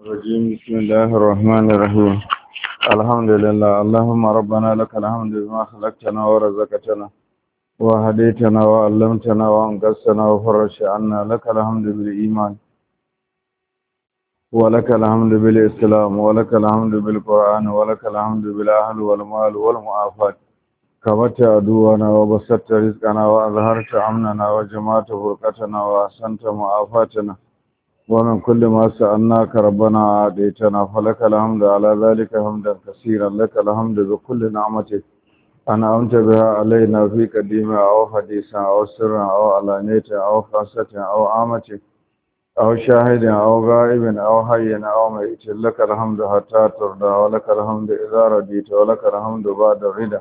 الرجيم بسم الله الرحمن الرحيم الحمد لله اللهم ربنا لك الحمد بما خلقتنا ورزقتنا وهديتنا وعلمتنا وانقذتنا وفرجت عنا لك الحمد بالإيمان ولك الحمد بالإسلام ولك الحمد بالقرآن ولك الحمد بالأهل والمال والمعافاة كبت عدونا وبسطت رزقنا وأظهرت أمننا وجمعت فرقتنا وأحسنت معافاتنا ومن كل ما سألناك ربنا عاديتنا فلك الحمد على ذلك حمدا كثيرا لك الحمد بكل نعمة أنعمت بها علينا في قديمة أو حديثا أو سرا أو علانية أو خاصة أو عامة أو شاهد أو غائب أو حي أو ميت لك الحمد حتى ترضى ولك الحمد إذا رضيت ولك الحمد بعد الرضا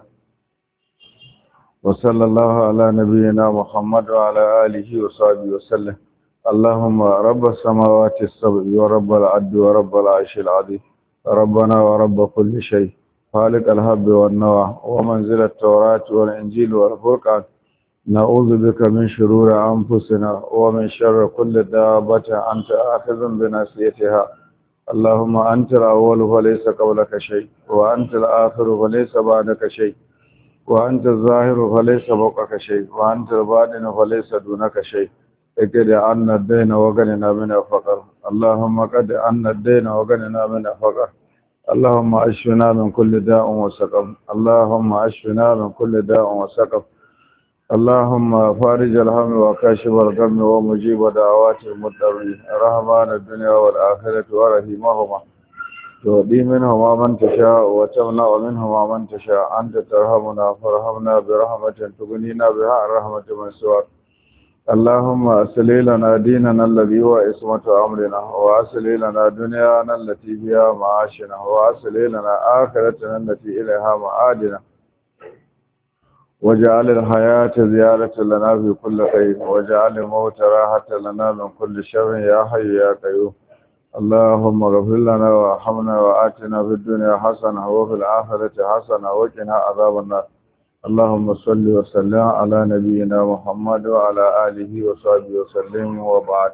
وصلى الله على نبينا محمد وعلى آله وصحبه وسلم اللهم رب السماوات السبع ورب العد ورب العرش العظيم ربنا ورب كل شيء خالق الحب والنوى ومنزل التوراة والإنجيل والفرقان نعوذ بك من شرور أنفسنا ومن شر كل دابة أنت آخذ بناصيتها اللهم أنت الأول فليس قبلك شيء وأنت الآخر فليس بعدك شيء وأنت الظاهر فليس فوقك شيء وأنت الباطن فليس دونك شيء اقض عنا الدين وغننا من الفقر اللهم قد عنا الدين وغننا من الفقر اللهم اشفنا من كل داء وسقم اللهم اشفنا من كل داء وسقم اللهم فارج الهم وكاشف الغم ومجيب دعوات المضطرين رحمن الدنيا والآخرة ورحيمهما تهدي منهما من تشاء وتمنع منهما من تشاء أنت ترحمنا فارحمنا برحمة تغنينا بها عن رحمة من سواك اللهم أصلح لنا ديننا الذي هو عصمة أمرنا وأصلح لنا دنيانا التي فيها معاشنا وأصلح لنا آخرتنا التي إليها معادنا واجعل الحياة زيادة لنا في كل خير واجعل الموت راحة لنا من كل شر يا حي يا قيوم اللهم اغفر لنا وارحمنا وآتنا في الدنيا حسنة وفي الآخرة حسنة وقنا عذاب النار اللهم صل وسلم على نبينا محمد وعلى آله وصحبه وسلم وبعد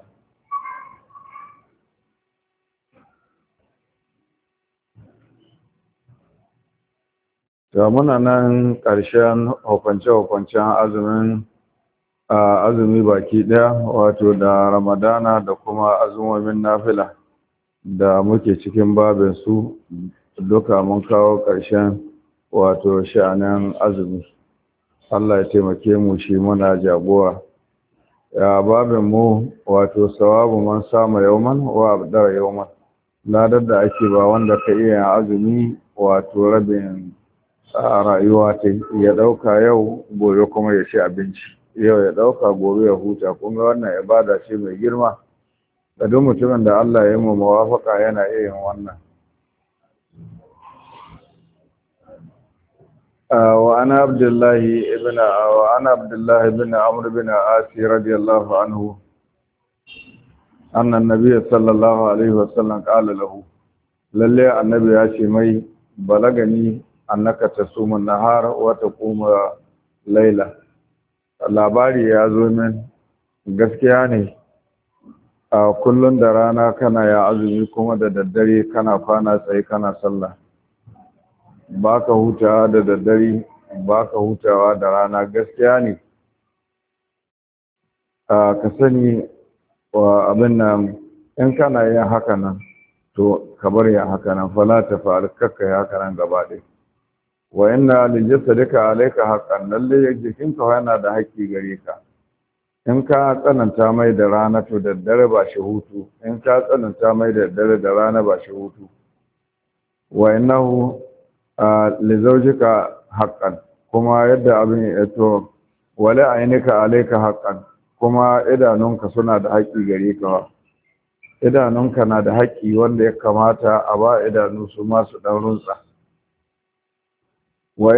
muna nan ƙarshen hukunce-hukuncen azumi baki ɗaya wato da ramadana da kuma azumomin nafila da muke cikin babin su duka mun kawo ƙarshen wato sha'anin azumi Allah ya taimake mu shi muna jagora ya babin mu wato sawabu man sama yawman wa abdara yawman ladar da ake ba wanda ka iya azumi wato rabin rayuwa ta ya dauka yau gobe kuma ya ci abinci yau ya dauka gobe ya huta kun ga wannan ibada ce mai girma da duk mutumin da Allah ya yi mu muwafaka yana iya yin wannan وعن عبد الله بن عمرو بن عاص رضي الله عنه أن النبي صلى الله عليه وسلم قال له للي النبي ياشي مي بلغني أنك تصوم النهار وتقوم ليلة labari ya zo min gaskiya ne a kullun da rana kana ya azumi kuma da daddare kana kwana tsaye kana sallah baka hutawa da daddare baka hutawa da rana gaskiya ne ka sani wa abin nan in kana yin haka nan to ka bar yin haka nan fala ta fa'al kakka yi haka nan gaba ɗaya wa inna li jasadika alayka haqqan lalle jikinka yana da haƙƙi gare ka in ka tsananta mai da rana to daddare ba shi hutu in ka tsananta mai da daddare da rana ba shi hutu wa innahu lizaujika haqqan kuma yadda abin ya to wala ainika alayka haqqan kuma idanunka suna da haƙƙi gare ka idanunka na da haƙƙi wanda ya kamata a ba idanu su ma su dan runtsa wa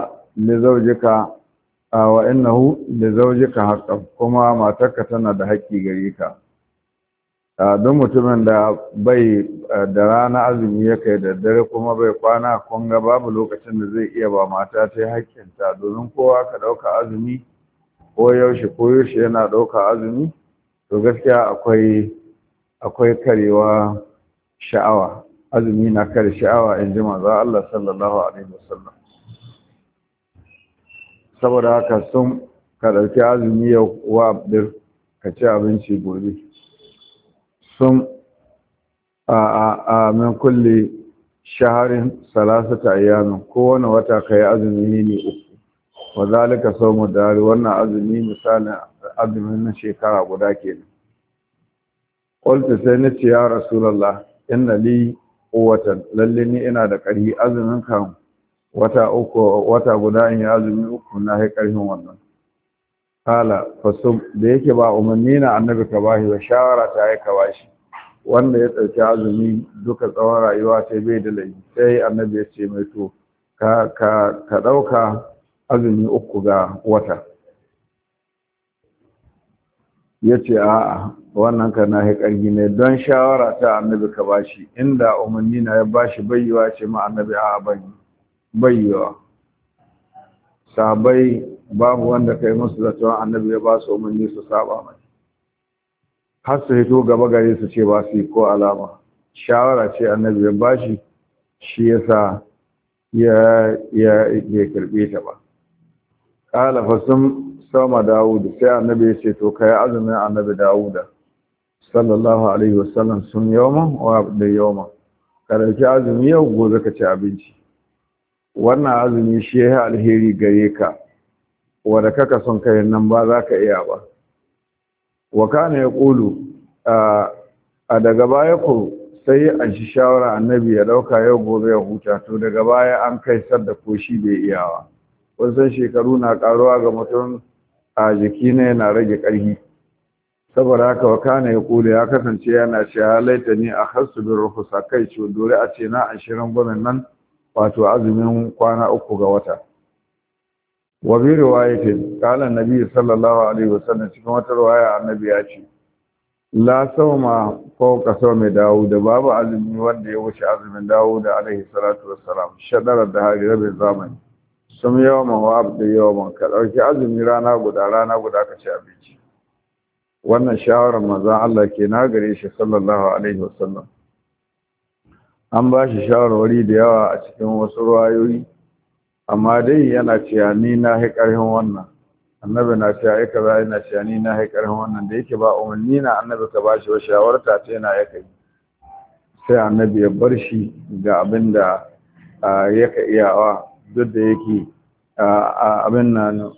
innahu lizaujika haqqan kuma matarka tana da haƙƙi gare ka don mutumin da bai da rana azumi ya kai da dare kuma bai kwana kun ga babu lokacin da zai iya ba mata ta haƙƙinta domin kowa ka ɗauka azumi ko yaushe yana ɗauka azumi to gaskiya akwai karewa sha'awa azumi na kare sha'awa in ji manzo Allah sallallahu alaihi wasallam saboda haka sun ka dauki azumi yau wa abdir ka ci abinci gobe sun a min kulli shaharin salasata ayyamin kowane wata kai azumi ne uku wa zalika sawmu dari wannan azumi misalin azumin na shekara guda kenan qultu sai nace ya rasulullah inna li quwwatan lalle ni ina da ƙarfi azumin kan wata guda in ya azumi uku na hai ƙarfin wannan kala fasum da yake ba umarni na annabi ka bashi wa shawara ta yi ka bashi wanda ya ɗauki azumi duka tsawon rayuwa sai bai da laifi sai annabi ya ce mai to ka ɗauka azumi uku ga wata ya ce a'a wannan ka na ƙarfi ne don shawara ta annabi ka bashi inda umarni na ya bashi bayyawa ce ma annabi a'a bayyawa sahabbai babu wanda kai musu zaton annabi ya ba su umarni su saba mai har su hito gaba gare su ce ba su yi ko alama shawara ce annabi ya bashi shi yasa ya karbe ta ba qala fasum sama Dawud sai annabi ya ce to kai azumin annabi Dawuda sallallahu alaihi wasallam sun yawman wa da yawman ka dauki azumi yau gobe ka ci abinci wannan azumi shi ya alheri gare ka wanda kaka son kai nan ba za ka iya ba wa kana yaqulu a daga baya ko sai an shi shawara annabi ya dauka yau gobe ya huta to daga baya an kai sadda ko shi bai iyawa wasan shekaru na karuwa ga mutum a jiki ne yana rage ƙarfi saboda haka wa kana yaqulu ya kasance yana cewa laitani akhassu bir rukhsa kai ce dole a ce na an shirin gwamnan nan wato azumin kwana uku ga wata wa bi riwayatin qala annabi sallallahu alaihi wasallam cikin wata riwaya annabi ya ce la sawma fawqa sawmi Dawud babu azumi wanda ya wuce azumin Dawud alaihi salatu wassalam shadara da hari rabin zamani sum yawma wa abda yawman ka dauki azumi rana guda ka ci abinci wannan shawarar manzon Allah ke na gare shi sallallahu alaihi wasallam an ba shi shawarwari da yawa a cikin wasu ruwayoyi amma dai yana cewa ni na hai ƙarfin wannan annabi na cewa ai kaza yana cewa ni na hai ƙarfin wannan da yake ba umarni na annabi ka ba shi wa shawarta ta yana ya kai sai annabi ya bar shi ga abin da yaka iyawa duk da yake abin nan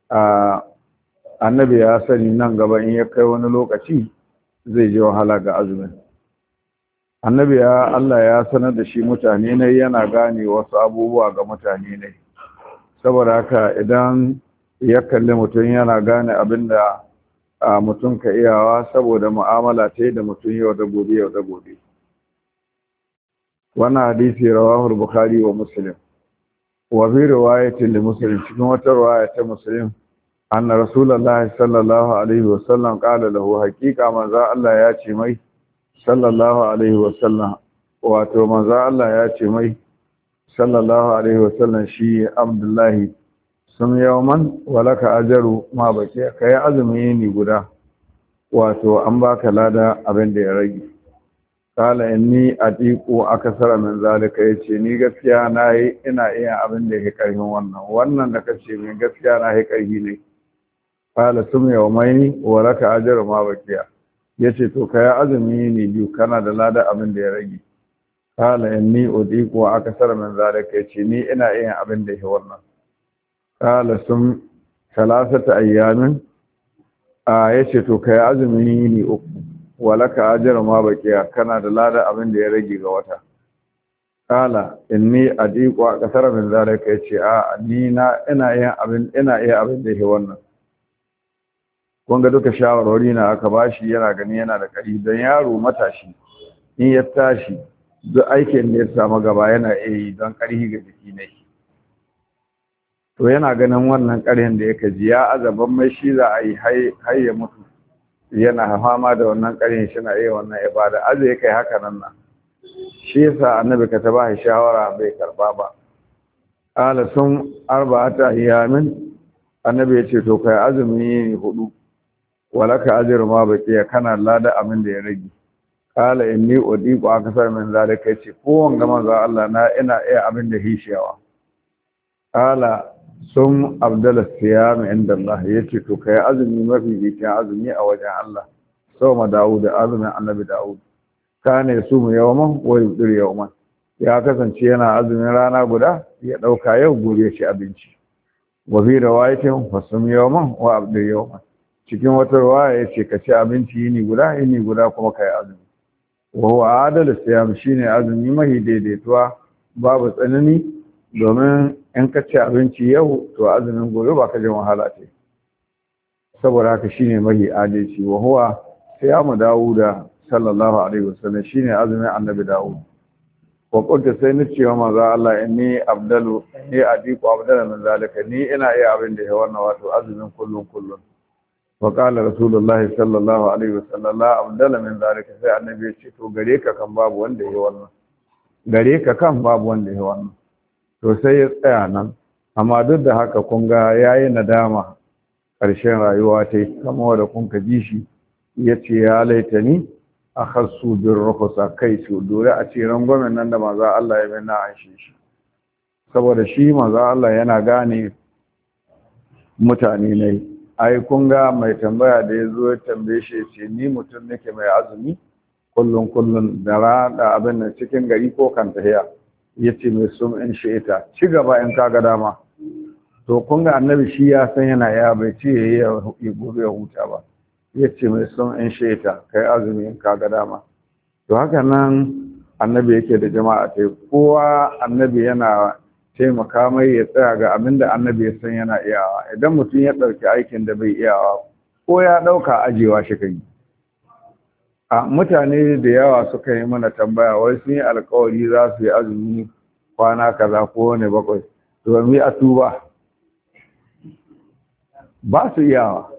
annabi ya sani nan gaba in ya kai wani lokaci zai ji wahala ga azumin annabi ya Allah ya sanar da shi mutane ne yana gane wasu abubuwa ga mutane ne saboda haka idan ya kalli mutum yana gane abinda mutum ka iyawa saboda mu'amala ta da mutum yau da gobe wannan hadisi rawahu bukhari wa muslim wa fi riwayatin li muslim cikin wata riwaya ta muslim anna rasulullahi sallallahu alaihi wasallam qala lahu haqiqa manzo Allah ya ce mai sallallahu alaihi wasallam wato manzo Allah ya ce mai sallallahu alaihi wasallam shi Abdullahi sun yawman walaka ajaru ma baki kai azumi ne guda wato an baka lada abin da ya rage kala inni atiqu akasara min zalika yace ni gaskiya ina iya abin da yake karfin wannan da kace min gaskiya na yi karfi ne kala sum yawmaini walaka ajaru ma bakiya yace to kai azumi ne biyu kana da lada abin da ya rage kala inni udiku akasara min zalika yace ni ina iya abin da yake wannan kala sum salasata ayyamin yace to kai azumi ne uku walaka ajra ma baqiya kana da lada abin da ya rage ga wata kala inni adiqu akasara min zalika yace ni ina iya abin da yake wannan kun ga duka shawarwari na aka bashi yana gani yana da ƙari don yaro matashi in ya tashi duk aikin da ya samu gaba yana iya yi don ƙarfi ga jiki ne to yana ganin wannan ƙarhin da yake ji ya azaban mai shi za a yi har ya mutu yana fama da wannan ƙarhin shi na iya wannan ibada azu ya kai haka nan shi yasa annabi ka ta ba shawara bai karba ba qala sun arba'ata ayyamin annabi ya ce to kai azumi ne 4 walaka ajru ma baqiya kana lada abin da ya rage qala inni udiqu akthar min zalika yace ko wanga manzo Allah na ina iya abin da hishiyawa qala sum abdal siyam inda Allah yace to kai azumi mafi bikin azumi a wajen Allah sawma Dawud azumin annabi Dawud kana yasumu yawman wa yudir yawman ya kasance yana azumin rana guda ya dauka yau gobe shi abinci wa fi riwayatin fasum yawman wa abdir yawman cikin wata riwaya yace ka ci abinci yini guda kuma kai azumi wa huwa adalu siyam shine azumi mai daidaituwa babu tsanani domin in ka ci abinci yau to azumin gobe ba ka jin wahala ce saboda haka shine mai adalci wa huwa siyamu Dawuda sallallahu alaihi wasallam shine azumin annabi Dawud wa qultu sai ni ce wa manzo Allah inni adiqu abdala min zalika ni ina iya abin da ya wannan wato azumin kullun wa qala rasulullahi sallallahu alaihi wasallam la abdala min zalika sai annabi ya ce to gare ka kan babu wanda ya wannan to sai ya tsaya nan amma duk da haka kun ga yayi nadama ƙarshen rayuwa ta kamar wanda kun ka ji shi yace ya laitani akhassu bir rukhsa kai su dole a ce rangwamen nan da manzo Allah ya bina an shi saboda shi manzo Allah yana gane mutane ne ai kun ga mai tambaya da yazo ya tambaye shi ce ni mutum nake mai azumi kullun da rada abin nan cikin gari ko kan tahiya yace mai sum in shi'ita ci gaba in kaga dama to kun ga annabi shi ya san yana ya bai ce yayi gobe ya huta ba yace mai sum in shi'ita kai azumi in kaga dama to haka nan annabi yake da jama'a tai kowa annabi yana taimaka mai ya tsaya ga abinda annabi ya san yana iyawa idan mutum ya dauki aikin da bai iyawa ko ya dauka ajewa shi kai a mutane da yawa suka yi mana tambaya wai sun yi alkawari za su yi azumi kwana kaza ko wani bakwai to mi a tuba ba su iyawa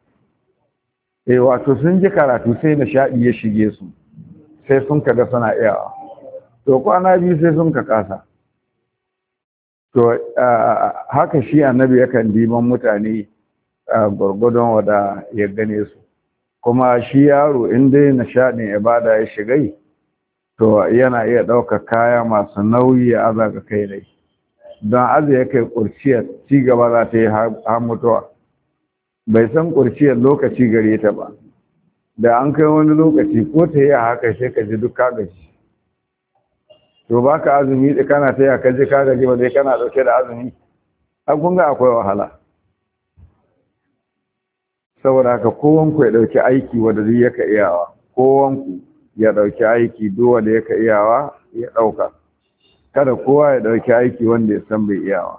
wato sun ji karatu sai nishaɗi ya shige su sai sun kaga suna iyawa to kwana biyu sai sun ka kasa to haka shi annabi yakan diban mutane gwargwadon wada ya gane su kuma shi yaro in dai nishaɗin ibada ya shigai to yana iya ɗaukar kaya masu nauyi ya aza ga kai dai don aza ya kai ƙurciyar ci gaba za ta yi har mutuwa bai san ƙurciyar lokaci gare ta ba da an kai wani lokaci ko ta yi haka sai ka ji duk ka gaji to ba ka azumi da kana ta yi ka ji ka gaji ba dai kana ɗauke da azumi a kunga akwai wahala saboda haka kowanku ya ɗauki aiki wanda zai yaka iyawa kowanku ya ɗauki aiki duk wanda yaka iyawa ya ɗauka kada kowa ya ɗauki aiki wanda ya san bai iyawa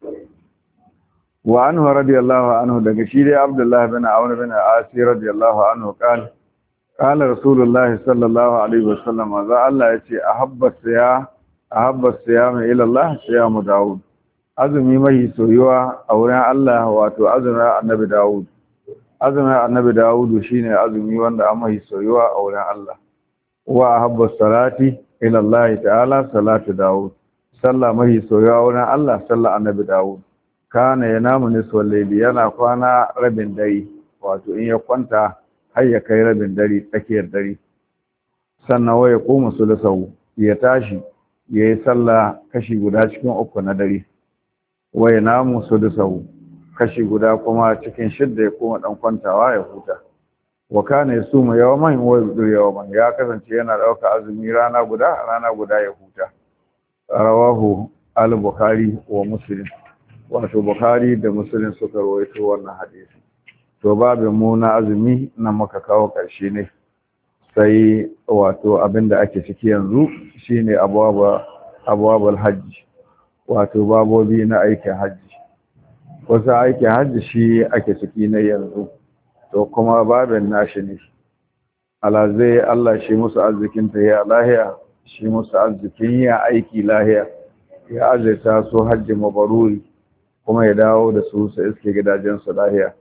wa anhu radiyallahu anhu daga shi dai Abdullah bin Aun bin Asir radiyallahu anhu qala Rasulullahi sallallahu alaihi wasallam za Allah yace ahabba siyam ila Allah siyam Dawud azumi mai soyuwa a wurin Allah wato azumin annabi Dawud azumin annabi Dawud shine azumi wanda an mai soyuwa a wurin Allah wa ahabba salati ila Allah ta'ala salatu Dawud sallah mai soyuwa wurin Allah sallah annabi Dawud kana yanamu niswal layli yana kwana rabin dare wato in ya kwanta har ya kai rabin dare tsakiyar dare sannan waya koma sulusau ya tashi yayi sallah kashi guda cikin uku na dare waya namu sulusau kashi guda kuma cikin shidda ya koma dan kwantawa ya huta wa kana yasumu yawman wa yudir yawman ya kasance yana dauka azumi rana guda ya huta rawahu al-bukhari wa muslim wato bukhari da muslim suka rawaito wannan hadisi to babin mu na azumi nan muka kawo karshe ne sai wato abinda ake ciki yanzu shine abwabul hajji wato babobi na aikin hajji wasu aikin hajji shi ake ciki na yanzu to kuma babin nashi ne alazai Allah shi musu arzikin ta ya lahiya shi musu arzikin ya aiki lahiya ya azurta su hajji mabaruri kuma ya dawo da su iske gidajensu lahiya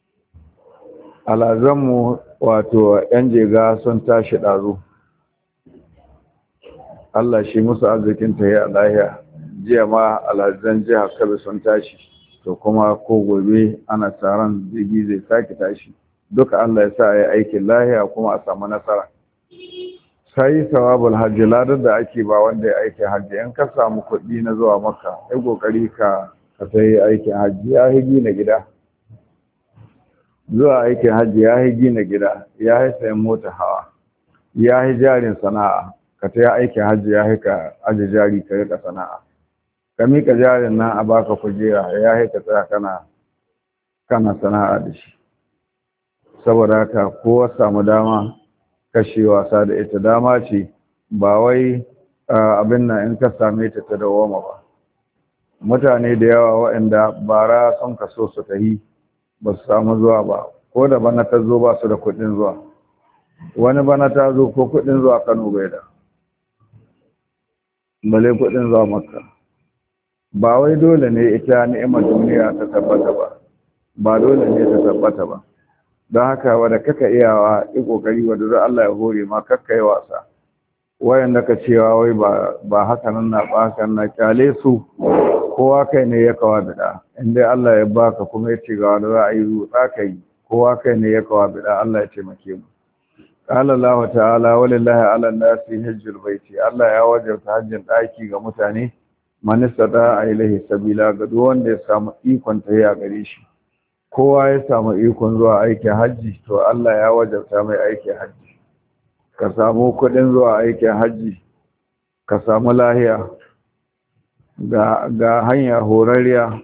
alazanmu wato yan jega sun tashi ɗazu Allah shi musu arzikin ta ya lahiya jiya ma alazan jiha kabe sun tashi to kuma ko gobe ana tsaron jirgi zai sake tashi duka Allah ya sa ya aikin lahiya kuma a samu nasara sai sawabul hajji ladar da ake ba wanda ya aiki hajji in ka samu kuɗi na zuwa Makka ai kokari ka sai aikin hajji ya higi na gida zuwa aikin hajji ya higi na gida ya yi sayan mota hawa ya yi jarin sana'a ka ta yi aikin hajji ya hika aji jari ka rika sana'a ka mika jarin nan a baka kujera ya hika tsaya kana sana'a da shi saboda haka kowa samu dama kashe wasa da ita dama ce ba wai abin nan in ka same ta dawoma ba mutane da yawa waɗanda bara sun kaso su tahi ba su samu zuwa ba ko da bana ta zo ba su da kuɗin zuwa wani bana ta zo ko kuɗin zuwa Kano bai da bale kuɗin zuwa Makka ba wai dole ne ita ni'imar duniya ta tabbata ba dole ne ta tabbata ba don haka wanda kaka iyawa yi kokari wanda Allah ya hore ma kakka yi wasa wayanda ka cewa wai ba haka nan na ba haka na kyale su kowa kai ne ya kawa bida inda Allah ya baka kuma ya ce ga wanda za a yi rutsa kai kowa kai ne ya kawa bida Allah ya taimake mu qala Allah ta'ala walillahi 'ala an-nasi hajjul baiti Allah ya wajabta hajjin daki ga mutane man istata ilaihi sabila ga duk wanda ya samu ikon tafiya gare shi kowa ya samu ikon zuwa aikin hajji to Allah ya wajabta mai aikin hajji ka samu kudin zuwa aikin hajji ka samu lahiya ga hanya horariya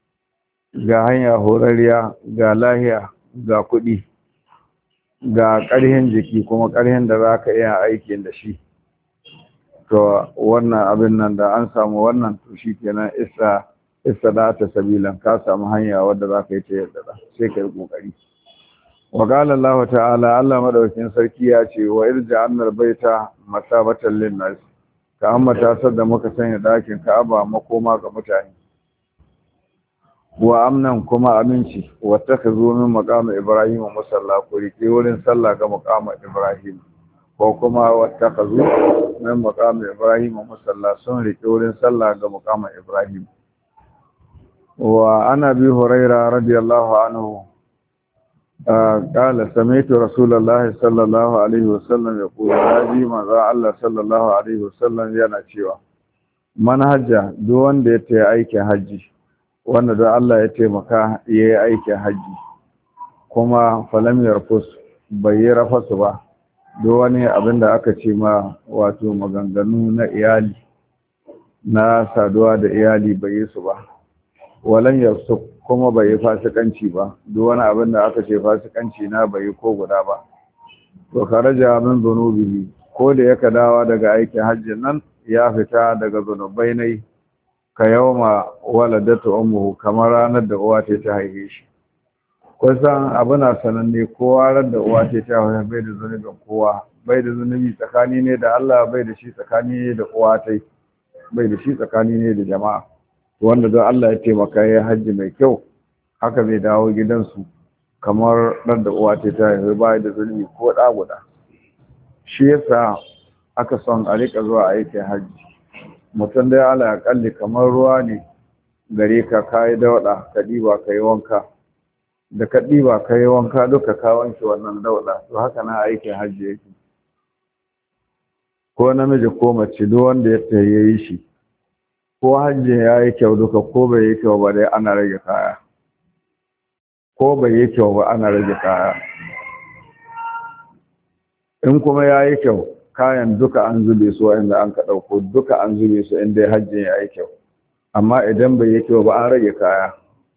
ga lahiya ga kudi ga ƙarhin jiki kuma ƙarhin da za ka iya aikin da shi to wannan abin nan da an samu wannan to shi kenan da ta sabilan ka samu hanya wadda za ka yi ta yadda sai ka yi ƙoƙari wa qala Allah ta'ala Allah madaukakin sarki ya ce wa irja annal baita masabatan lin nas ka amma ta sadda muka sanya dakin Ka'aba makoma ga mutane wa amnan kuma aminci wa takhuzu min maqam Ibrahim musalla ku rike wurin sallah ga maqam Ibrahim ko kuma wa takhuzu min maqam Ibrahim musalla sun rike wurin sallah ga maqam Ibrahim وعن ابي هريره رضي الله عنه قال سمعت رسول الله صلى الله عليه وسلم يقول هذه ما الله صلى الله عليه وسلم yana cewa man hajja duk wanda ya tayi aikin haji wanda da Allah ya taimaka yayi aikin haji kuma falam yarfus bai yi rafasu ba duk wani abinda aka ce ma wato maganganu na iyali na saduwa da iyali bai yi su ba walan yarsu kuma bai yi fasikanci ba duk wani abin da aka ce fasikanci na bai yi ko guda ba to karaja min zunubihi ko da yaka dawa daga aikin hajji nan ya fita daga zunubai ne ka yawma waladatu ummuhu kamar ranar da uwa ta haife shi kusan abuna sananne kowa ran da uwa ta haife bai da zunubin kowa bai da zunubi tsakani ne da Allah bai da shi tsakani ne da uwa ta bai da shi tsakani ne da jama'a wanda don Allah ya taimaka ya hajji mai kyau haka zai dawo gidansu kamar ɗan da uwa ta haifi baya da zulmi ko ɗa guda shi yasa aka son a rika zuwa aikin hajji mutum dai ala ya kalli kamar ruwa ne gare ka kayi dauɗa ka ɗiba ka yi wanka da ka ɗiba ka yi wanka duka ka wanke wannan dauɗa to haka na aikin hajji yake ko namiji ko mace duk wanda ya yi shi ko hajjin ya yi kyau duka ko bai yi kyau ba dai ana rage kaya ko bai yi kyau ba ana rage kaya in kuma ya yi kyau kayan duka an zube su inda an ka ɗauko duka an zube su inda hajjin ya yi kyau amma idan bai yi kyau ba an rage kaya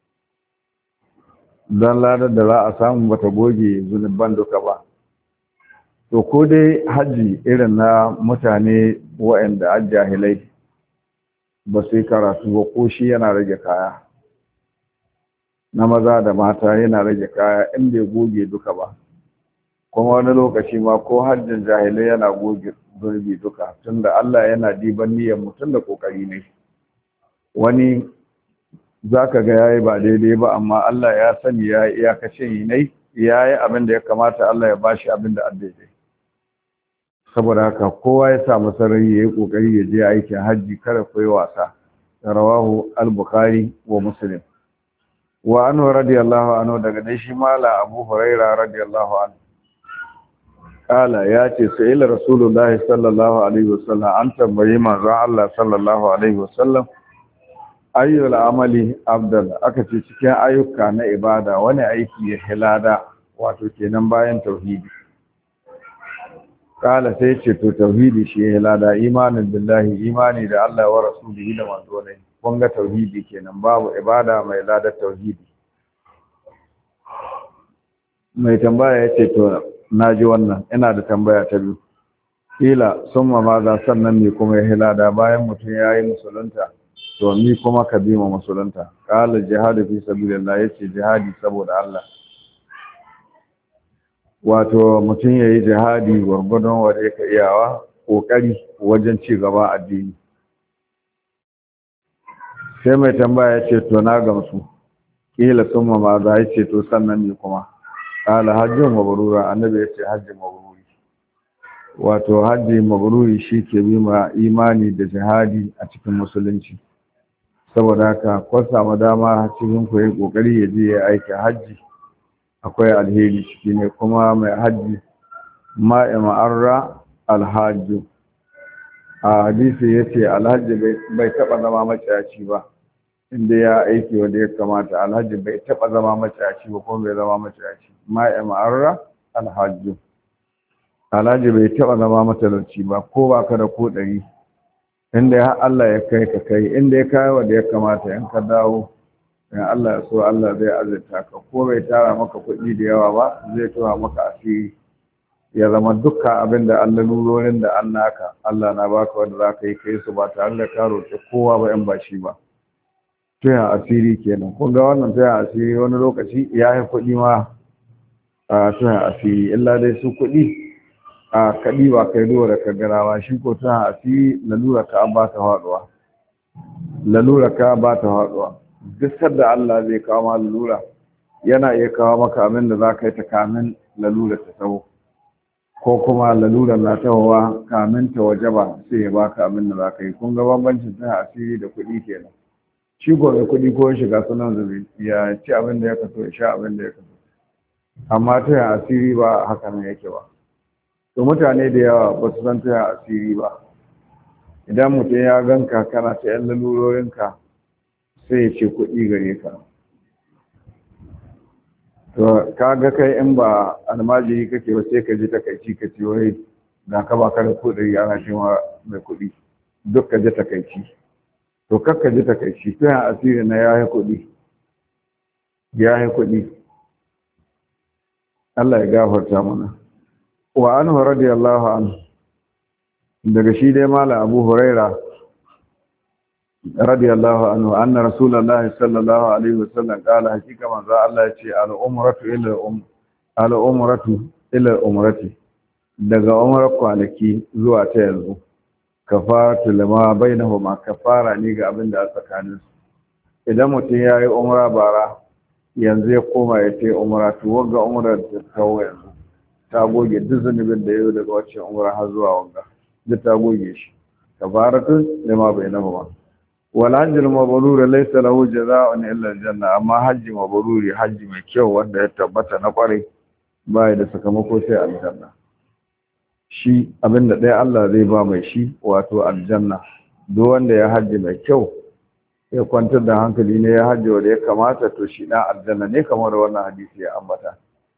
don ladar da za a samu bata goge zunuban duka ba to ko dai hajji irin na mutane waɗanda an jahilai ba su yi karatu ba ko shi yana rage kaya na maza da mata yana rage kaya in bai goge duka ba kuma wani lokaci ma ko hajjin jahilai yana goge zurbi duka tunda Allah yana diban niyyar mutum da kokari ne wani zaka ga yayi ba daidai ba amma Allah ya sani yayi iyakacin yi ne yayi abin da ya kamata Allah ya bashi abin da daidai saboda haka kowa ya samu sarari yayi kokari ya je aikin haji kada koyi wasa rawahu al-bukhari wa muslim wa anhu radiyallahu anhu daga dai shi mala abu huraira radiyallahu anhu kala ya ce sai ila rasulullahi sallallahu alaihi wasallam an tambayi manzon Allah sallallahu alaihi wasallam ayyul amali afdal, aka ce cikin ayyuka na ibada wani aiki ya hilada, wato kenan bayan tauhidi. Kala sai ce to tauhidi shi ya hilada, imanin billahi, imani da Allah wa rasulihi da manzo ne. Kun ga tauhidi kenan, babu ibada mai ladar tauhidi. Mai tambaya ya ce to naji wannan, ina da tambaya ta biyu. Kila summa maza, sannan me kuma ya hilada bayan mutum ya yi musulunta, to ni kuma ka bi ma musulunta. Kala jihadu fi sabilillah, yace jihadi saboda Allah. Wato mutum yayi jihadi gurgurdon wanda yake iyawa, kokari wajen ci gaba addini. Sai mai tambaya yace to na gamsu. Kila summa maza, yace to sannan ni kuma. Kala hajjin mabrura, annabi yace hajji mabruri. Wato hajji mabruri shi ke bi ma imani da jihadi a cikin musulunci. Saboda haka ko samu dama cikin ku yi kokari ya je ya aiki hajji, akwai alheri ciki ne. Kuma mai hajji ma'arra alhajju, a hadisi yace alhaji bai taba zama maciyaci ba, inda ya aiki wanda ya kamata. Alhaji bai taba zama maciyaci ba, kuma bai zama maciyaci. Ma'arra alhajju, alhaji bai taba zama matalauci ba, ko baka da ko ɗari, inda ya Allah ya kai ka kai, inda ya kai wanda ya kamata, in ka dawo in Allah ya so Allah zai azurta ka. Ko bai tara maka kuɗi da yawa ba, zai tura maka asiri, ya zama dukkan abin da Allah lurorin da an naka Allah na baka wanda za ka yi kai su ba tare da ka roƙi kowa ba in ba shi ba. Tuyan asiri kenan. Kun ga wannan tuyan asiri wani lokaci ya yi kuɗi ma a tuyan asiri, illa dai su kuɗi a kaɗi ba kai duwa da kaggarawa. Shi ko tuyan asiri lalura ka ba ta faɗuwa, lalura ka ba ta faɗuwa. Duk sadda Allah zai kawo ma lalura, yana iya kawo maka abin da za ka yi ta kamin lalura ta taho, ko kuma lalura na tahowa kamin ta waje ba, sai ya baka abin da za ka yi. Kun ga bambancin tuyan asiri da kuɗi kenan. Shi ko mai kuɗi ko shiga sunan zubi ya ci abin da ya kaso, ya sha abin da ya kaso. Amma tuyan asiri ba haka nan yake ba. To mutane da yawa ba su san tuyan asiri ba. Idan mutum ya ganka kana ta yan lalurorinka, sai ya ce kuɗi gare ka. To ka ga kai in ba almajiri kake ba, sai ka ji takaici ka ce wai da ka ba ka da kuɗi ana cewa mai kuɗi, duk ka ji takaici. To kakka ji takaici, tuyan asiri na yayi kuɗi, yayi kuɗi. Allah ya gafarta mana. Wa anhu radiyallahu anhu, daga shi dai mala Abu Huraira radiyallahu anhu, anna rasulullahi sallallahu alaihi wasallam qala, hakika manzo Allah ya ce al-umratu ila umrati, daga umrar kwanaki zuwa ta yanzu, kafaratu lima bainahuma, kafara ne ga abin da a tsakanin su. Idan mutum ya yi umra bara, yanzu ya koma ya ce umra, to wanga umrar ta kawo yanzu ta goge duk zunubin da ya yi daga wacce umra har zuwa wanga, duk ta goge shi. Kafaratu lima bainahuma. Wal hajjul mabrur laysa lahu jazaa'un illa aljanna, amma hajji mabruri, hajji mai kyau wanda ya tabbata na kwarai, bai da sakamako sai aljanna. Shi abinda ɗaya Allah zai ba mai shi, wato aljanna. Duk wanda ya hajji mai kyau, ya kwantar da hankali ne, ya hajji wanda ya kamata, to shi ɗan aljanna ne, kamar wannan hadisi ya ambata.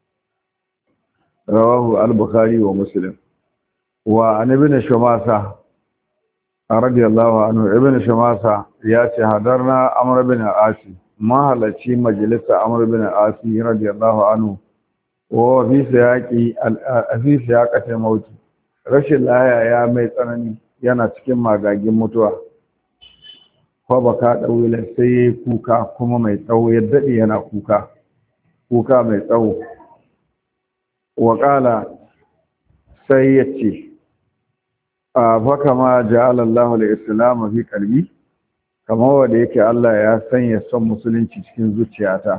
Rawahu al-Bukhari wa Muslim. Wa an ibn Shumasa radiyallahu anhu, ibn Shumasa ya ce hadarna Amr bin Asi, mahallaci majalisa Amr bin Asi radiyallahu anhu, wa fi siyaqati mauti, rashin laya ya mai tsanani, yana cikin magagin mutuwa. Fa baka dawila sai kuka kuma mai tsawo, ya dade yana kuka mai tsawo. Wa qala, sai yace fa kama ja'ala Allahu al-islam fi qalbi, kamar wanda yake Allah ya sanya son musulunci cikin zuciyata.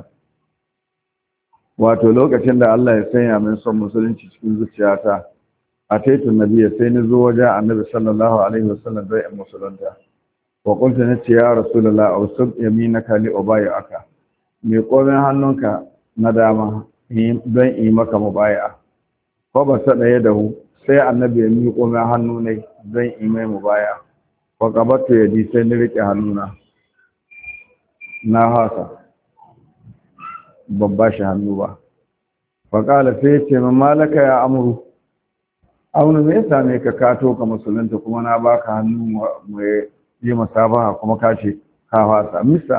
Wato lokacin da Allah ya sanya min son musulunci cikin zuciyata, a taitun nabiya sai ni zo wajen annabi sallallahu alaihi wasallam bai musulunta. Wa qultu nace ya rasulullah, awsab yaminaka li ubayaka, me komen hannunka na dama don yi maka mubaya. fa ba sa ɗaya da hu sai annabi ya miƙo mai hannu ne zan imai mu baya fa qabatu yadi sai ni rike hannuna na hasa ban ba shi hannu ba fa qala sai ya ce malaka ya amru aunu me yasa ne ka kato ka musulunta kuma na baka hannu mu yi masabaha kuma ka ce ka hasa misa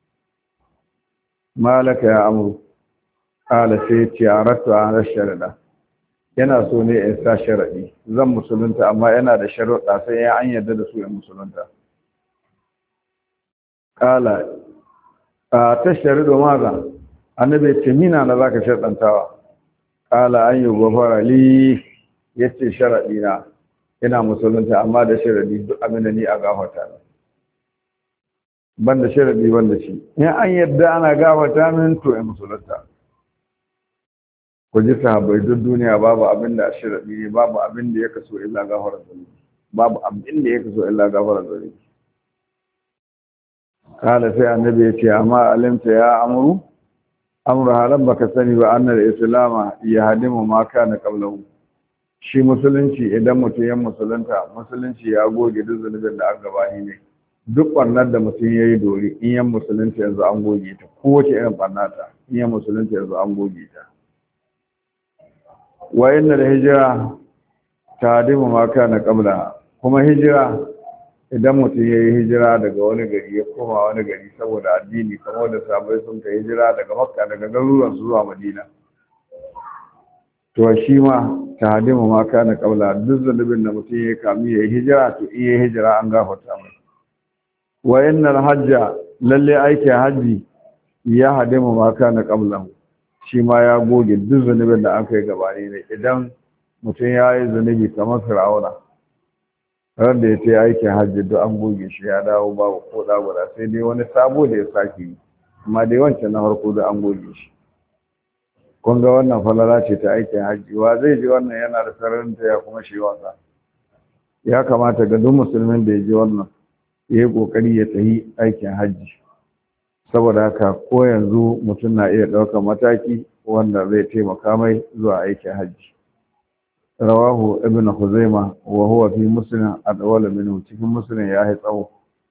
malaka ya amru qala sai ya ce aratu an sharada yana so ne in sa sharadi zan musulunta amma yana da sharuɗa sai ya an yarda da su in musulunta qala ta sharidu maza annabi ya ce mina na zaka sharɗantawa qala an yughfara li yace sharadi na ina musulunta amma da sharadi duk abin da ni a gafarta ne banda sharadi banda shi in an yarda ana gafarta min to in musulunta ku ji sahabbai duk duniya babu abin da shiradi ne babu abin da ya kaso illa gafarar zunubi babu abin da ya kaso illa gafarar zunubi kala sai annabi ya ce amma alimta ya amru halan baka sani ba annal islama ya hadimu ma kana qablahu shi musulunci idan mutum ya musulunta musulunci ya goge duk zunubin da aka gabani ne duk barnar da mutum yayi dori in yan musulunci yanzu an goge ta kowace irin barnata in yan musulunci yanzu an goge ta wa inna da hijira tadimu ma kana qabla kuma hijira idan mutum yayi hijira daga wani gari ya koma wani gari saboda addini kamar da sahabbai sun kai hijira daga Makka daga garuruwan su zuwa Madina to shi ma tadimu ma kana qabla duk zalibin da mutum yayi kami yayi hijira to in yayi hijira an gafarta mai wa innal hajja lalle aikin haji ya hadimu ma kana qablahu shi ma ya goge duk zunubin da aka yi gabani ne idan mutum ya yi zunubi kamar Fir'auna ran da ya ce aikin hajji duk an goge shi ya dawo babu ko da guda sai dai wani sabo da ya sake yi amma dai wancan na farko da an goge shi kun ga wannan falala ce ta aikin hajji wa zai ji wannan yana da sararin ta ya kuma shi wasa ya kamata ga duk musulmin da ya ji wannan ya yi kokari ya tafi aikin hajji saboda haka ko yanzu mutum na iya ɗaukar mataki wanda zai taimaka mai zuwa aikin hajji rawahu ibn Khuzaimah wa huwa fi muslim adwala minhu cikin muslim ya yi tsawo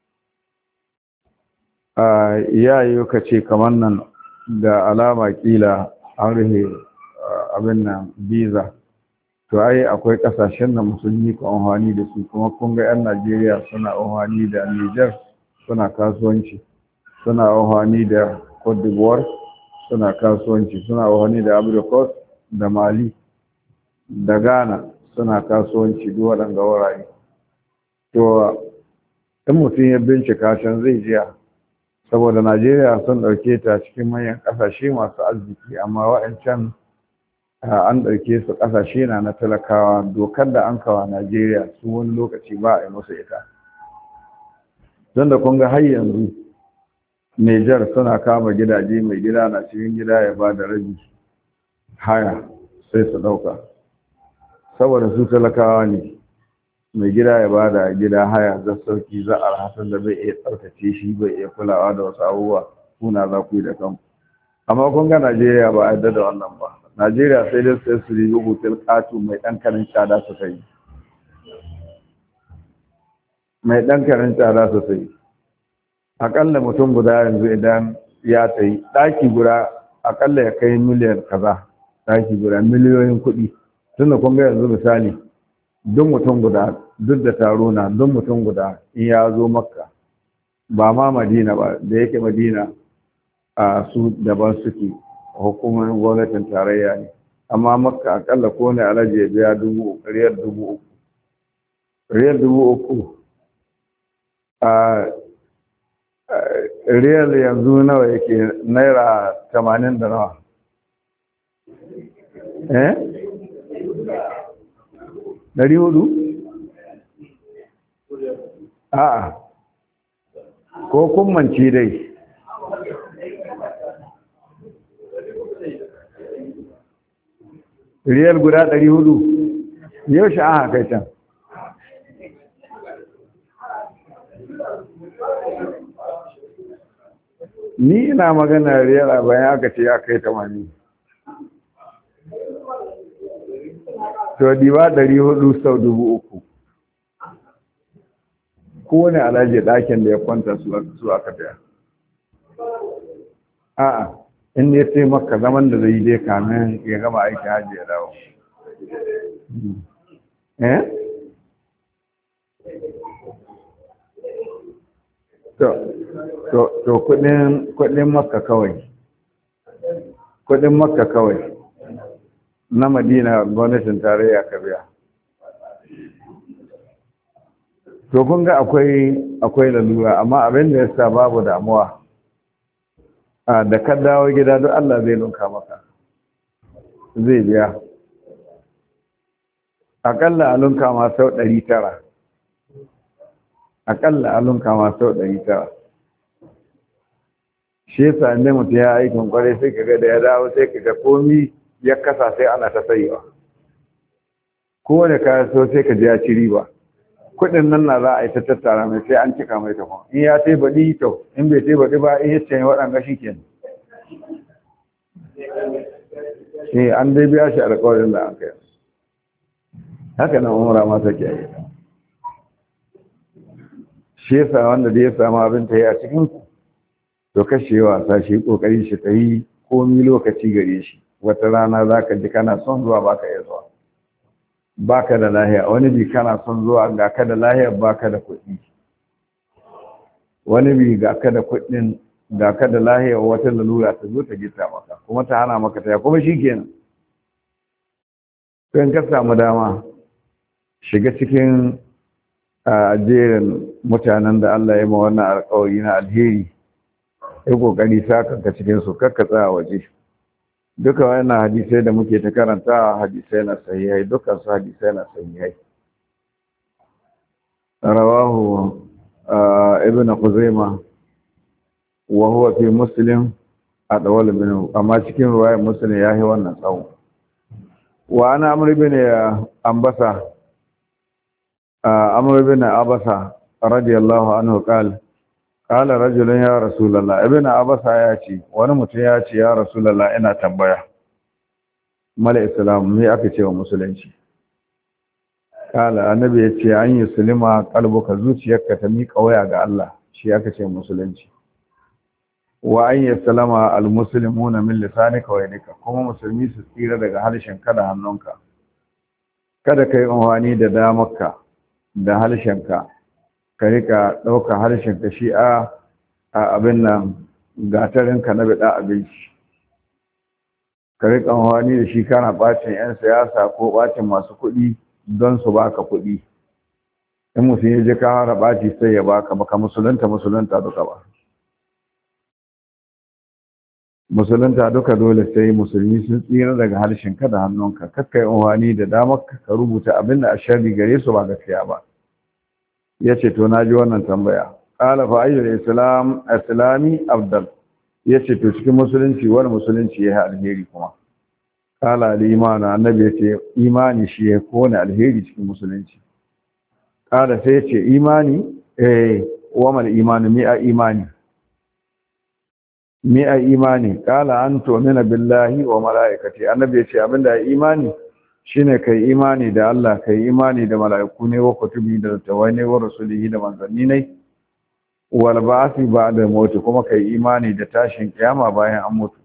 ya yi kace kamar nan da alama kila an rihe abin nan biza to ai akwai kasashen da musulmi ko amfani da su kuma kun ga 'yan Najeriya suna amfani da Niger suna kasuwanci suna amfani da Cote d'Ivoire suna kasuwanci suna amfani da Ivory Coast da Mali da Ghana suna kasuwanci duk waɗanda wurare to in mutum ya bincika can zai jiya saboda Najeriya sun ɗauke ta cikin manyan ƙasashe masu arziki amma waɗancan an ɗauke su ƙasashe na talakawa dokar da an kawa Najeriya su wani lokaci ba a yi musu ita don da kun ga har yanzu Nijar suna kama gidaje mai gida na cikin gida ya ba da rabi haya sai su ɗauka saboda su talakawa ne mai gida ya ba da gida haya za sauki za a rahatar da bai iya tsarkace shi bai iya kulawa da wasu abubuwa kuna za ku yi da kanku amma kun ga Najeriya ba a yarda da wannan ba Najeriya sai dai sai su ribi hotel katu mai ɗan karin tsada su kai mai ɗan karin tsada su sai akalla mutum guda yanzu idan ya tayi ɗaki guda akalla ya kai miliyan kaza ɗaki guda miliyoyin kuɗi tunda kun ga yanzu misali duk mutum guda duk da taro na duk mutum guda in ya zo Makka ba ma Madina ba da yake Madina a su daban suke hukumar gwamnatin tarayya ne amma Makka akalla ko ne alaji ya biya riyal dubu uku a riyal yanzu nawa yake naira 80 da nawa Dari hudu? A'a, ko kummanci dai. Riyal guda 400, yau shi aka kai can. Ni ina magana riyal a bayan aka ce ya kai 80. to diba 400 sau 3,000 kowane alhaji ɗakin da ya kwanta su aka biya. A'a, in ya ce maka zaman da zai dai kamin ya gama aiki hajji ya dawo. To kudin makka kawai. Kudin makka kawai. Na Madina gwamnatin tarayya ka biya. To kun ga akwai lalura, amma abin da ya sa babu damuwa. Da ka dawo gida duk Allah zai lunka maka. Zai biya. Aƙalla a lunka ma sau 900. Aƙalla a lunka ma sau 900. Shi yasa inda mutum ya aikin kwarai sai ka ga da ya dawo sai ka ga komi ya kasa sai ana ta sayewa. Kowane kaya so sai ka ji ya ci riba. Kuɗin nan na za a yi ta tattara mai sai an cika mai tafi. In ya tai baɗi to, in bai tai baɗi ba in ya ce waɗanda shi ke. An dai biya shi alƙawarin da an kai. Haka nan umara ma take yi. Shi yasa wanda da ya samu abin ta yi a cikin ku, to kashe wasa shi kokari shi ta yi komi lokaci gare shi. Wata rana za ka ji kana son zuwa baka iya zuwa. Baka da lahiya, wani bi kana son zuwa ga ka da lahiya baka da kuɗi. Wani bi ga ka da kuɗin ga ka da lahiya wata lalura ta zo ta gita maka kuma ta hana maka ta kuma shi kenan. Sai ka samu dama shiga cikin jerin mutanen da Allah ya ma wannan alƙawari na alheri, yi ƙoƙari sa kanka cikin su kakka tsaya waje. Duka wannan hadisai da muke ta karanta hadisai na sahihai, dukkan su hadisai na sahihai. Rawahu ibn Khuzaimah wa huwa fi Muslim adawal minhu, amma cikin riwayar Muslim yayi wannan tsawo. Wa ana Amr ibn Ambasa Amr ibn Abasa radiyallahu anhu qala rajulun ya rasulullah, ibn Abasa ya ce wani mutum ya ce ya rasulullah ina tambaya mala islam me aka ce wa musulunci. Qala annabi ya ce an yi sulima qalbuka, zuciyarka ta miƙa waya ga Allah, shi aka ce musulunci. Wa an yi salama almuslimuna min lisanika wa yadika, kuma musulmi su tsira daga harshen kada hannunka. Kada kai amfani da damarka da harshenka ka rika ɗauka harshenka shi a abin nan gatarinka na bida abinci, ka rika amfani da shi kana ɓacin 'yan siyasa ko ɓacin masu kuɗi don su baka kuɗi. In mutum ya je ka fara ɓaci sai ya baka musulunta duka ba. Musulunta duka dole sai musulmi sun tsira daga harshenka da hannunka, kakkai amfani da damar ka rubuta abin da a sharri gare su ba gaskiya ba. Ya ce to na ji wannan tambaya. Ƙala fa ayyul islami abdal, ya ce to cikin musulunci wani musulunci ya yi alheri kuma. Ƙala al-imanu, annabi ya ce imani shi ya kone alheri cikin musulunci. Ƙala sai ya ce imani wa mal imanu mi'a imani. Mi'a imani, ƙala an tu'mina billahi wa mala'ikati, annabi ya ce abinda imani shine kai imani da Allah, kai imani da mala'iku ne wa kutubi da tawai ne wa rasulihi da manzanni ne, wal ba'thi ba'da mauti, kuma kai imani da tashin kiyama bayan an mutu.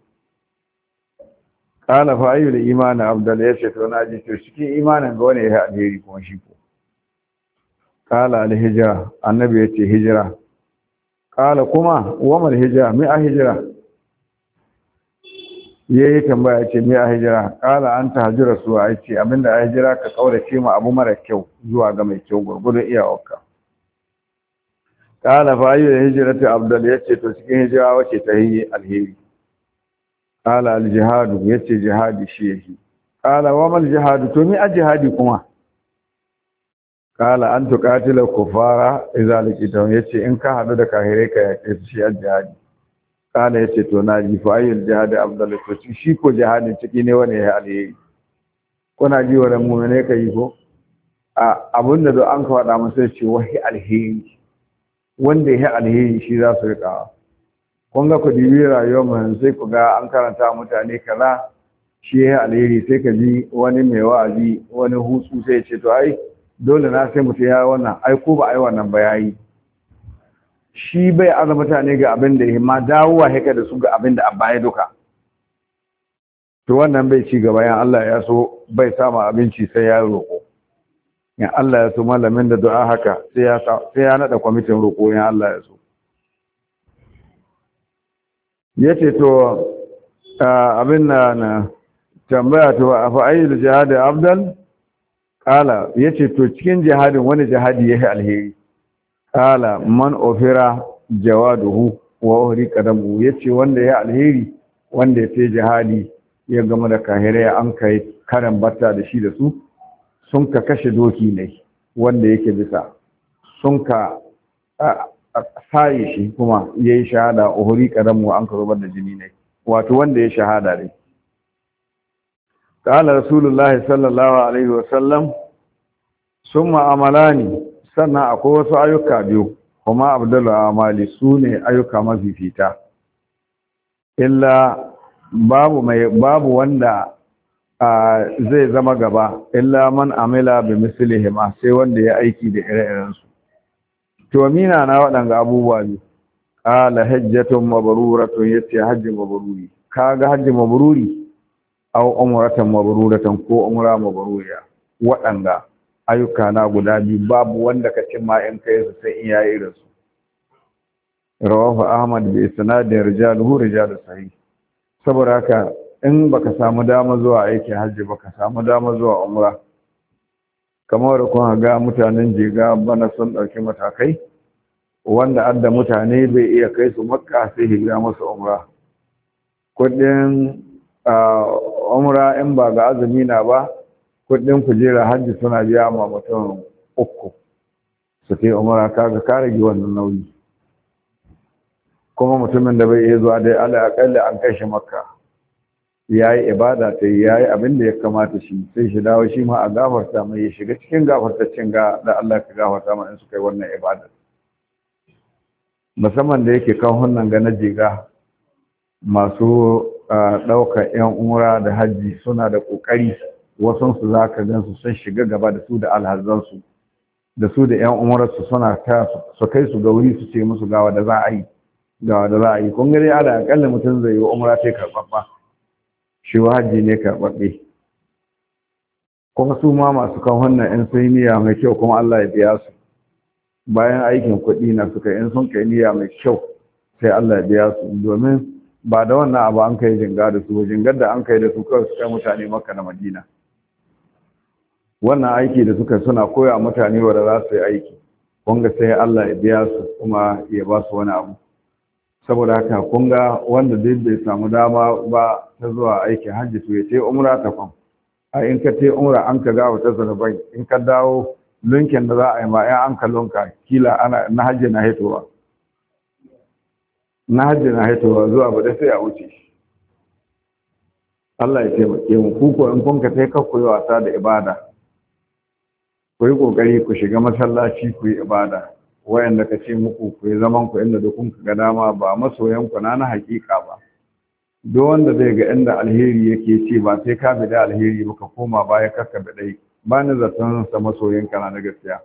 Qala fa ayyul imani afdal, yace to na ji to cikin imanin ga wani ya alheri kuma shi ko. Qala al hijra, annabi yace hijira. Qala kuma wa mal hijra, mi a hijira? Yayi tambaya ce mi a hijira? Qala anta hajira su, ai ce abinda a hijira ka kaurace mu abu mara kyau zuwa ga mai kyau gurgurun iyawarka. Qala fa ayyul hijrati afdal, yace to cikin hijira wace ta yi alheri? Qala al jihadu, yace jihadi shi yake. Qala wa mal jihadu, to mi a jihadi kuma? Qala an tuqatila kufara idza liqitahum, yace in ka hadu da kahirai ka yake shi a jihadi. Qala yace to naji fa ayyul jihadi afdal, to shi ko jihadin ciki ne wani ya alheri? Kuna ji wa mu'mine kai ko abunda da an ka faɗa masa ce wahi alheri, wanda ya alheri shi za su rika. Kun ga ku dibi rayuwar mu sai ku ga an karanta mutane kaza shi ya alheri sai ka ji wani mai wa'azi wani hutsu sai ce to ai dole na sai mutum ya wannan ai ko ba ai wannan ba yayi shi bai aza mutane ga abin da ya ma dawowa haka da su ga abin da abba ya duka to wannan bai ci gaba yan Allah ya so bai samu abinci sai ya roƙo yan Allah ya so malamin da du'a haka sai ya nada kwamitin roƙo yan Allah ya so yace to abin na tambaya to fa ayyul jihad afdal qala yace to cikin jihadin wani jihadi yake alheri qala man ofira jawaduhu wa uhri qadamu yace wanda ya alheri wanda ya ce jihadi ya gama da kahirai an kai karan batta da shi da su sun ka kashe doki ne wanda yake bisa sun ka saye shi kuma yayi shahada uhri qadamu an ka zubar da jini ne wato wanda ya shahada ne قال رسول الله صلى الله عليه وسلم ثم عملاني sannan akwai wasu ayyuka biyu kuma abdul amali sune ayyuka mafifita illa babu wanda zai zama gaba illa man amila bi mislihima sai wanda ya aiki da ire-iren su to mina na waɗanga abubuwa biyu qala hajjatun mabruratun yace hajji mabruri kaga hajji mabruri aw umratan mabruratan ko umra mabruriya waɗanda ayyuka na guda biyu babu wanda ka cimma in kai su sai in yayi irin su rawahu ahmad bi isnadin rijaluhu rijalus sahih saboda haka in baka samu dama zuwa aikin hajji baka samu dama zuwa umra kamar da kun ga mutanen jiga bana sun dauki matakai wanda adda mutane bai iya kai su makka sai hijira musu umra kudin umra in ba ga azumi na ba kudin kujera hajji suna biya ma mutum 3 su kai umra kaga ka rage wannan nauyi kuma mutumin da bai iya zuwa dai ala akalli an kai shi makka yayi ibada ta yayi abin da ya kamata shi sai shi dawo shi ma a gafarta mai ya shiga cikin gafartaccen ga da Allah ka gafarta mai in su kai wannan ibada musamman da yake kan wannan ga na jiga masu ɗaukar 'yan umra da hajji suna da ƙoƙari wasansu za ka gan su sun shiga gaba da su da alhazansu da su da 'yan umararsu suna ta su kai su ga wuri su ce musu gawa da za a yi kun gani ala akalla mutum zai yi wa umra ta karɓaɓɓa shi wa hajji ne karɓaɓɓe kuma su ma masu kan wannan 'yan sun yi niyya mai kyau kuma Allah ya biya su bayan aikin kuɗi na suka in sun kai niyya mai kyau sai Allah ya biya su domin ba da wannan abu an kai jinga da su jingar da an kai da su kawai su kai mutane Makka da Madina wannan aiki da suka suna koya mutane wanda za su yi aiki kunga sai Allah ya biya su kuma ya ba su wani abu saboda haka kunga wanda duk bai samu dama ba ta zuwa aikin hajji to ya ce umra ta kwam a in ka ce umra an ka gawo ta zanabai in ka dawo lunkin da za a yi ma ya an ka lunka kila ana na hajji na hitowa zuwa ba dai sai a wuce Allah ya taimake mu ku ko in kun ka kai ku yi wasa da ibada ku yi kokari ku shiga masallaci ku yi ibada wayanda ka ce muku ku yi zaman ku inda duk kun ga dama ba masoyan ku na hakika ba duk wanda zai ga inda alheri yake ce ba sai ka bi da alheri ba ka koma baya kakka da dai ba ni zaton sa masoyan ka na gaskiya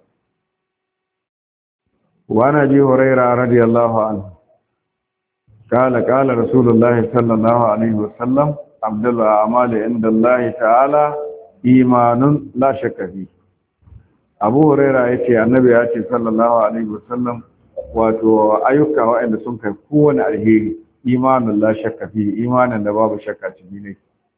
wa nabi hurairah radiyallahu anhu قال رسول الله صلى الله عليه وسلم عبد الأعمال عند الله تعالى إيمان لا شك فيه أبو هريرة يتي النبي يتي صلى الله عليه وسلم wato ayyuka waɗanda sun kai kowane alheri imanin la shakka fi imanin da babu shakka ciki ne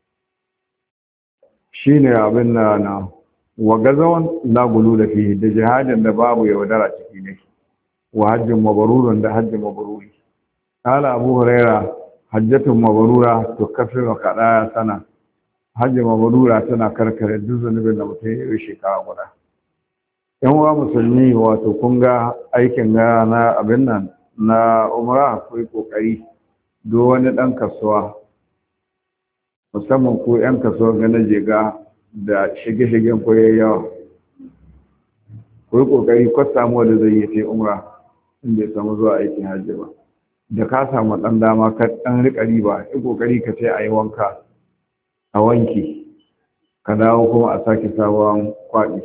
shine abin na wa gazawan la gulula fi da jihadin da babu yaudara ciki ne wa hajjin mabrurun da hajjin mabruri قال أبو هريرة حجة مبرورة تكفر خطايا سنة حج مبرورة سنة كركر الجزء نبي نمتين وشيكا ولا yan uwa musulmi wato kun ga aikin na abin nan na umra ku yi kokari do wani dan kasuwa musamman ko yan kasuwa ga na jega da shige-shigen koyayyawa ku yi kokari ko samu wanda zai yi sai umra in bai samu zuwa aikin hajji ba da ka samu ɗan dama ka ɗan riƙa riba yi ƙoƙari ka ce a yi wanka a wanki ka dawo kuma a sake sabon kwaɗi.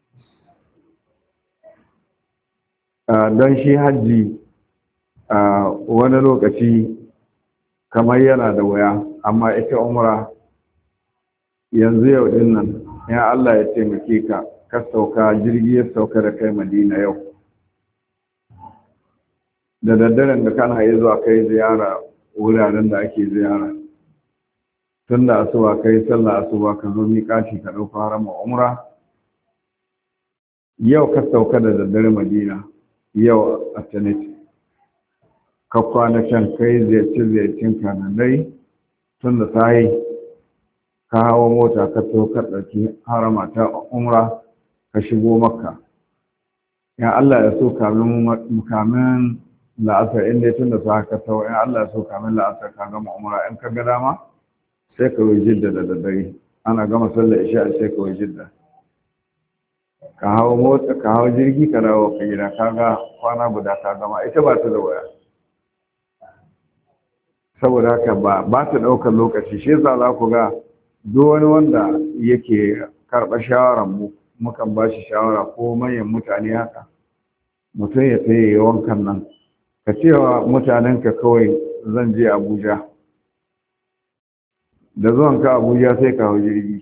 Don shi hajji wani lokaci kamar yana da wuya, amma ita umra yanzu yau din nan ya Allah ya taimake ka ka sauka jirgi ya sauka da kai Madina yau da daddaren da kana yi zuwa kai ziyara wuraren da ake ziyara tun da asuba kai sallah asuba ka zo miƙaci ka ɗauka harama umra yau ka sauka da daddare Madina yau a Tanit ka kwana can kai ziyarci ka na dai tun da sahi ka hawa mota ka to ka ɗauki harama ta umra ka shigo Makka ya Allah ya so kamin la'asar inda tun da sa ka tawo in Allah ya so kamin la'asar ka gama umra in ka ga dama sai ka yi jidda da daddare ana gama sallar isha sai ka yi jidda ka hawo mota ka hawo jirgi ka dawo ka gida ka ga kwana guda ka gama ita ba ta da waya saboda haka ba ta ɗaukar lokaci shi yasa za ku ga duk wani wanda yake karɓar shawarar mu mukan ba shi shawara ko manyan mutane haka mutum ya tsaye wankan nan ka cewa mutanenka kawai zan je Abuja da zuwanka Abuja sai ka hau jirgi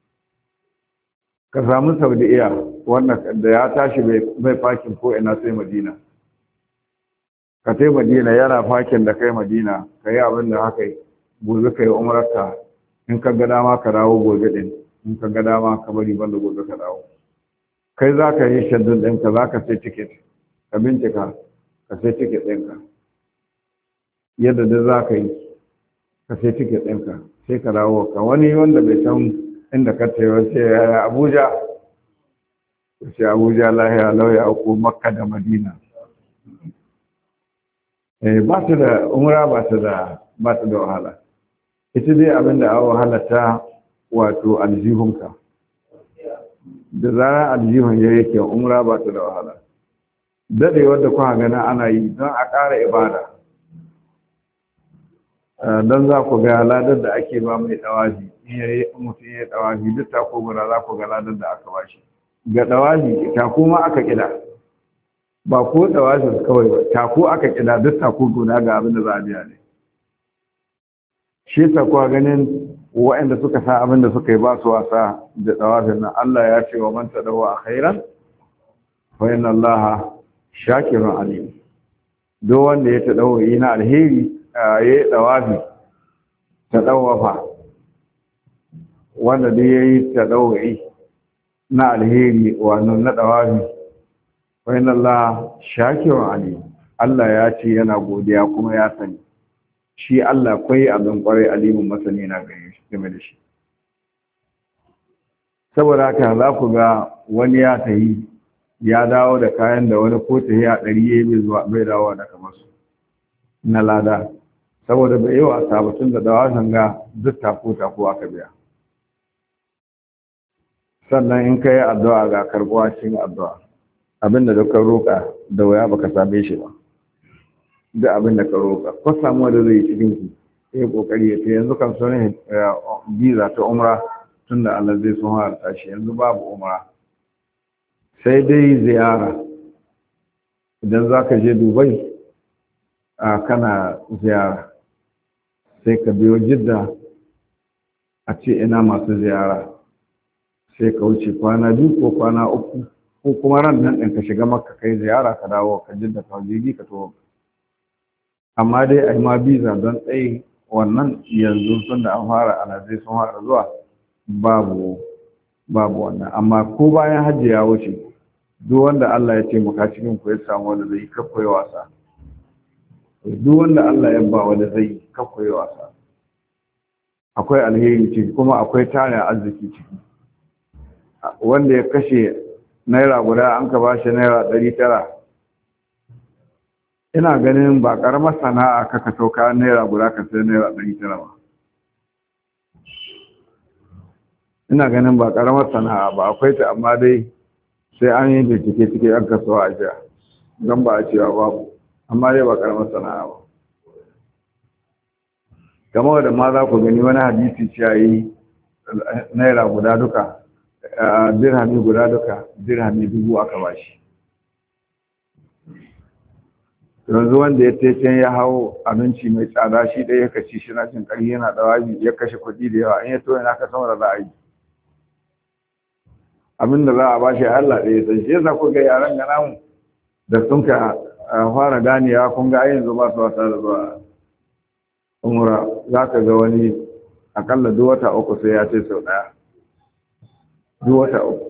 ka samu Saudiya wanda da ya tashi bai fakin ko ina sai Madina ka tai Madina yana fakin da kai Madina ka yi abin da haka gobe ka yi umararka in ka ga dama ka dawo gobe din in ka ga dama ka bari banda gobe ka dawo kai za ka yi shaddun ɗinka za ka sai tiket ka bincika ka sai tiket ɗinka yadda da za ka yi ka sai tiket ɗinka sai ka dawo ka wani wanda bai san inda ka taiwa sai ya Abuja sai Abuja lahiya lauya ko Makka da Madina ba su da umra ba su da wahala ita dai abin da a wahala ta wato aljihunka da zarar aljihun ya yake umra ba su da wahala daɗewar da kuma gana ana yi don a ƙara ibada don za ku ga ladar da ake ba mai ɗawaji in ya yi mutum ya yi ɗawaji duk tako guda za ku ga ladar da aka ba shi ga ɗawaji tako ma aka ƙida ba ko ɗawaji kawai ba tako aka ƙida duk tako guda ga abin da za a biya ne shi ta kuwa ganin waɗanda suka sa abin da suka yi ba su wasa da ɗawajin nan Allah ya ce wa man taɗawa a khairan fa inna Allah shakirun alim duk wanda ya taɗawa yi na alheri ya yi ɗawafi taɗawafa wanda duk ya yi taɗawa yi na alheri wannan na ɗawafi fa inna Allah shakirun alim Allah ya ce yana godiya kuma ya sani shi Allah kwai abin kwarai alimin masani na gare shi game da shi saboda haka za ku ga wani ya tayi ya dawo da kayan da wani ko tayi a 100 yayi zuwa bai dawo da kamar su na lada saboda bai yi wasa ba tun da dawasan ga duk tako aka biya sannan in kai addu'a ga karbuwa cikin addu'a abinda da ka roƙa da waya baka same shi ba da abin da ka roƙa ko samu wanda zai yi cikin ku sai kokari ya ce yanzu kan so ne biza ta umra tunda Allah zai so harta shi yanzu babu umra sai dai ziyara idan zaka je Dubai kana ziyara sai ka biyo Jidda a ce ina masu ziyara sai ka wuce kwana 2 ko kwana 3 ko kuma ran nan ɗin ka shiga Makka kai ziyara ka dawo ka Jidda ka jirgi ka to amma dai a yi ma biza don tsaye wannan yanzu sun da an fara alhazai sun fara zuwa babu wannan amma ko bayan hajji ya wuce duk wanda Allah ya taimaka cikin ku ya samu wanda zai kakkoye wasa duk wanda Allah ya ba wanda zai kakkoye wasa akwai alheri ciki kuma akwai tare arziki ciki wanda ya kashe naira guda an ka bashi naira 900 ina ganin ba karamar sana'a kaka sauka naira guda ka sai naira 900 ba ina ganin ba karamar sana'a ba akwai ta amma dai sai an yi bincike cike an kasuwa a jiya don ba a cewa babu amma dai ba karamar sana'a ba kamar da ma za ku gani wani hadisi ce yi naira guda duka dirhami guda duka dirhami 1000 aka bashi. Yanzu wanda ya tecen ya hau abinci mai tsada shi ɗaya ya kaci shi na cin ƙari yana da wabi ya kashe kuɗi da yawa in ya to yana ka sama da za a yi abin da za a bashi Allah ɗaya sai shi yasa ku ga yaran ga namu da sun ka fara ganewa kun ga yanzu ba su wasa da zuwa umra za ka ga wani akalla duk wata 3 sai ya ce sau ɗaya duk wata 3